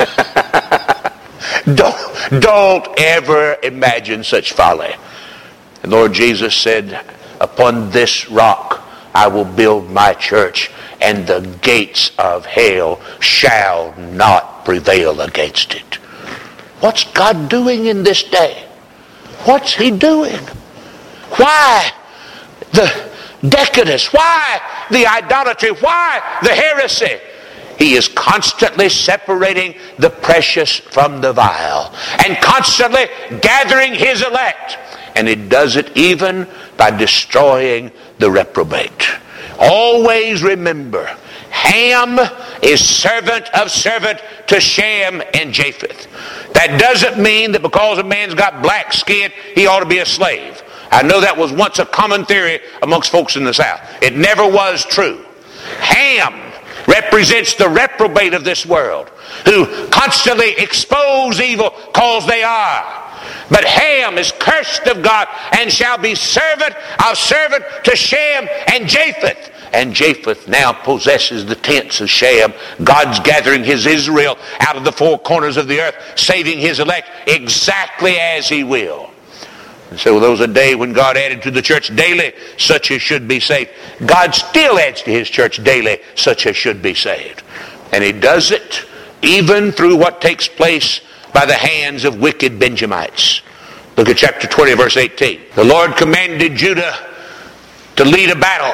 S1: don't, don't ever imagine such folly. The Lord Jesus said, upon this rock I will build my church, and the gates of hell shall not prevail against it. What's God doing in this day? What's he doing? Why the decadence? Why the idolatry? Why the heresy? He is constantly separating the precious from the vile, and constantly gathering his elect. And he does it even by destroying the reprobate. Always remember, Ham is servant of servant to Shem and Japheth. That doesn't mean that because a man's got black skin, he ought to be a slave. I know that was once a common theory amongst folks in the South. It never was true. Ham represents the reprobate of this world, who constantly expose evil cause they are. But Ham is cursed of God and shall be servant of servant to Shem and Japheth. And Japheth now possesses the tents of Shem. God's gathering his Israel out of the four corners of the earth, saving his elect exactly as he will. And so there was a day when God added to the church daily such as should be saved. God still adds to his church daily such as should be saved. And he does it even through what takes place by the hands of wicked Benjamites. Look at chapter twenty, verse eighteen. The Lord commanded Judah to lead a battle.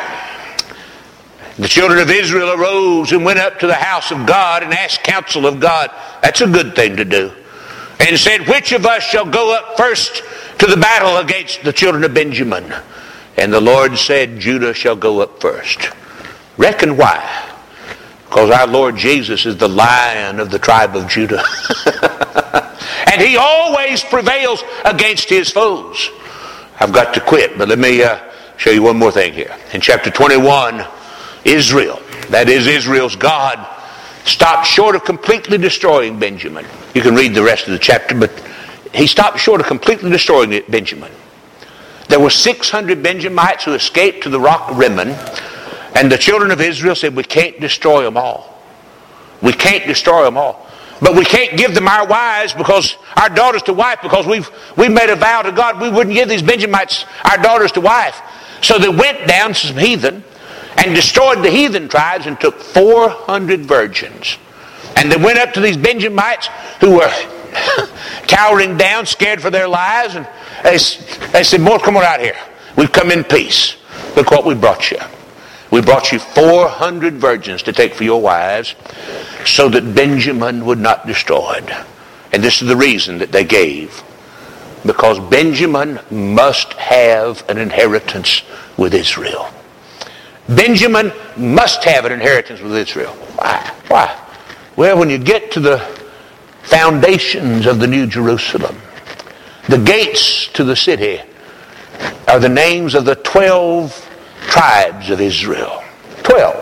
S1: The children of Israel arose and went up to the house of God and asked counsel of God. That's a good thing to do. And said, which of us shall go up first to the battle against the children of Benjamin? And the Lord said, Judah shall go up first. Reckon why? Because our Lord Jesus is the Lion of the tribe of Judah. And he always prevails against his foes. I've got to quit, but let me uh, show you one more thing here. In chapter twenty-one, Israel, that is Israel's God, stopped short of completely destroying Benjamin. You can read the rest of the chapter, but he stopped short of completely destroying it, Benjamin. There were six hundred Benjamites who escaped to the rock Rimmon, and the children of Israel said, we can't destroy them all. We can't destroy them all. But we can't give them our wives, because our daughters to wife, because we've we made a vow to God we wouldn't give these Benjamites our daughters to wife. So they went down to some heathen and destroyed the heathen tribes and took four hundred virgins. And they went up to these Benjamites who were cowering down, scared for their lives, and they, they said, "Boys, come on out here. We've come in peace. Look what we brought you. We brought you four hundred virgins to take for your wives, so that Benjamin would not be destroyed." And this is the reason that they gave. Because Benjamin must have an inheritance with Israel. Benjamin must have an inheritance with Israel. Why? Why? Well, when you get to the foundations of the New Jerusalem, the gates to the city are the names of the twelve tribes of Israel. Twelve.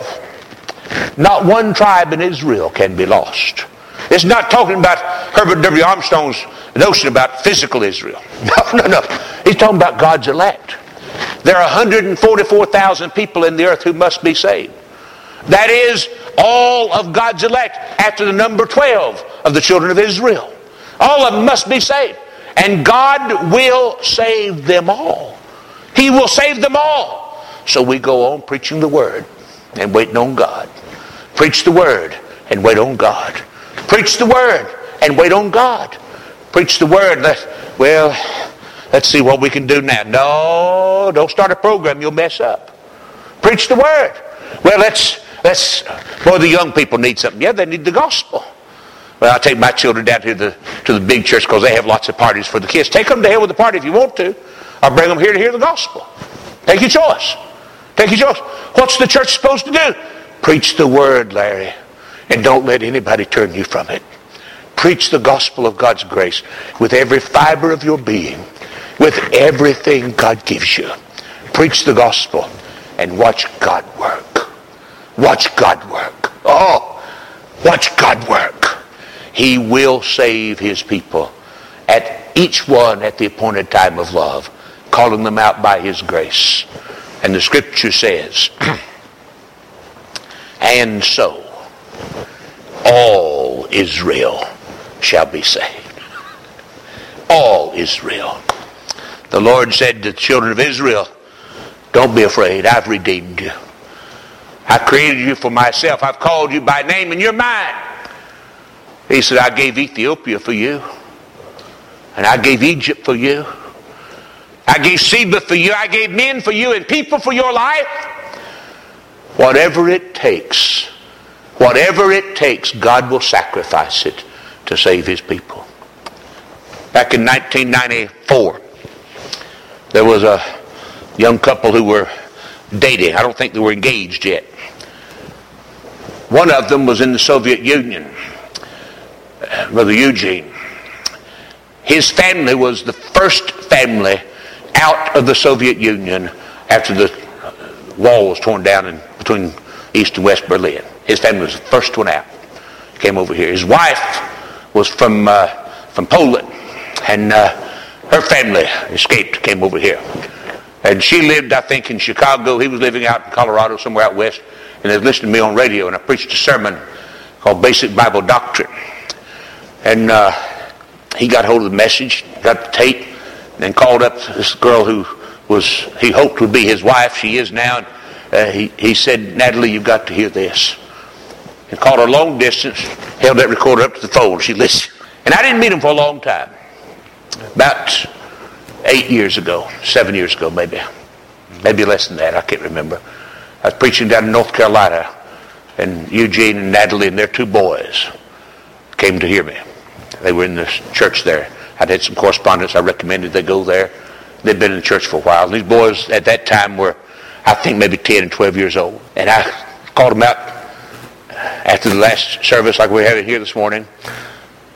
S1: Not one tribe in Israel can be lost. It's not talking about Herbert W. Armstrong's notion about physical Israel. No, no, no. He's talking about God's elect. There are one hundred forty-four thousand people in the earth who must be saved. That is all of God's elect after the number twelve of the children of Israel. All of them must be saved. And God will save them all. He will save them all. So we go on preaching the Word and waiting on God. Preach the Word and wait on God. Preach the Word and wait on God. Preach the Word. Let's, well, let's see what we can do now. No, don't start a program. You'll mess up. Preach the Word. Well, let's, let's, boy, the young people need something. Yeah, they need the gospel. Well, I take my children down to the, to the big church because they have lots of parties for the kids. Take them to hell with the party if you want to. Or bring them here to hear the gospel. Take your choice. Take your choice. What's the church supposed to do? Preach the Word, Larry. And don't let anybody turn you from it. Preach the gospel of God's grace with every fiber of your being, with everything God gives you. Preach the gospel and watch God work. Watch God work. Oh, watch God work. He will save His people, at each one at the appointed time of love, calling them out by His grace. And the Scripture says, and so all Israel shall be saved. All Israel. The Lord said to the children of Israel, don't be afraid, I've redeemed you. I created you for myself. I've called you by name and you're mine. He said, I gave Ethiopia for you. And I gave Egypt for you. I gave Sheba for you. I gave men for you and people for your life. Whatever it takes, whatever it takes, God will sacrifice it to save His people. Back in nineteen ninety-four, there was a young couple who were dating. I don't think they were engaged yet. One of them was in the Soviet Union, Brother Eugene. His family was the first family out of the Soviet Union after the wall was torn down in between East and West Berlin. His family was the first one out. Came over here. His wife was from uh, from Poland, and uh, her family escaped, came over here. And she lived, I think, in Chicago. He was living out in Colorado, somewhere out west. And they was listening to me on radio, and I preached a sermon called Basic Bible Doctrine. And uh, he got hold of the message, got the tape, and called up this girl who was he hoped would be his wife. She is now. And, uh, he, he said, Natalie, you've got to hear this. And called her long distance, held that recorder up to the phone. She listened. And I didn't meet him for a long time. About eight years ago, seven years ago maybe. Maybe less than that, I can't remember. I was preaching down in North Carolina, and Eugene and Natalie and their two boys came to hear me. They were in the church there. I'd had some correspondence. I recommended they go there. They'd been in the church for a while. And these boys at that time were, I think, maybe ten and twelve years old. And I called them out after the last service like we're having here this morning.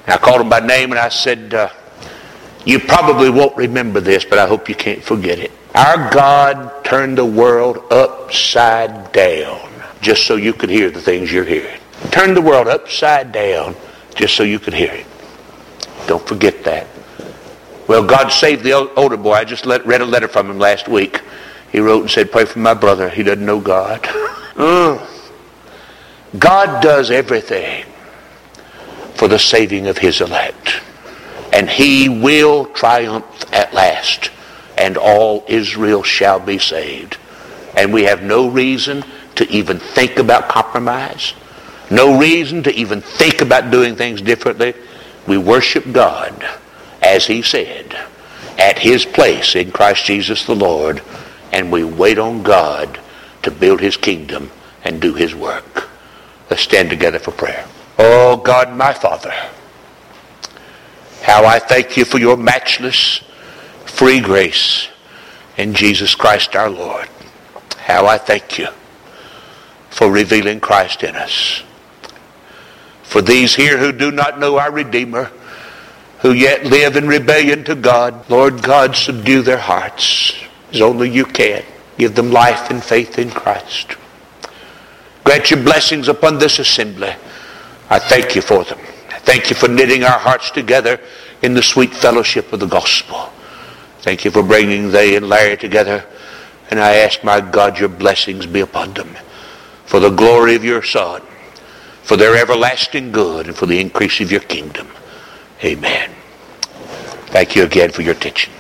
S1: I called him by name and I said, uh, you probably won't remember this, but I hope you can't forget it. Our God turned the world upside down just so you could hear the things you're hearing. Turned the world upside down just so you could hear it. Don't forget that. Well, God saved the older boy. I just let, read a letter from him last week. He wrote and said, pray for my brother. He doesn't know God. mm. God does everything for the saving of his elect. And he will triumph at last. And all Israel shall be saved. And we have no reason to even think about compromise. No reason to even think about doing things differently. We worship God, as he said, at his place in Christ Jesus the Lord. And we wait on God to build his kingdom and do his work. Let's stand together for prayer. Oh God, my Father, how I thank you for your matchless free grace in Jesus Christ our Lord. How I thank you for revealing Christ in us. For these here who do not know our Redeemer, who yet live in rebellion to God, Lord God, subdue their hearts as only you can. Give them life and faith in Christ. Grant your blessings upon this assembly. I thank you for them. I thank you for knitting our hearts together in the sweet fellowship of the gospel. Thank you for bringing they and Larry together. And I ask, my God, your blessings be upon them for the glory of your Son, for their everlasting good, and for the increase of your kingdom. Amen. Thank you again for your attention.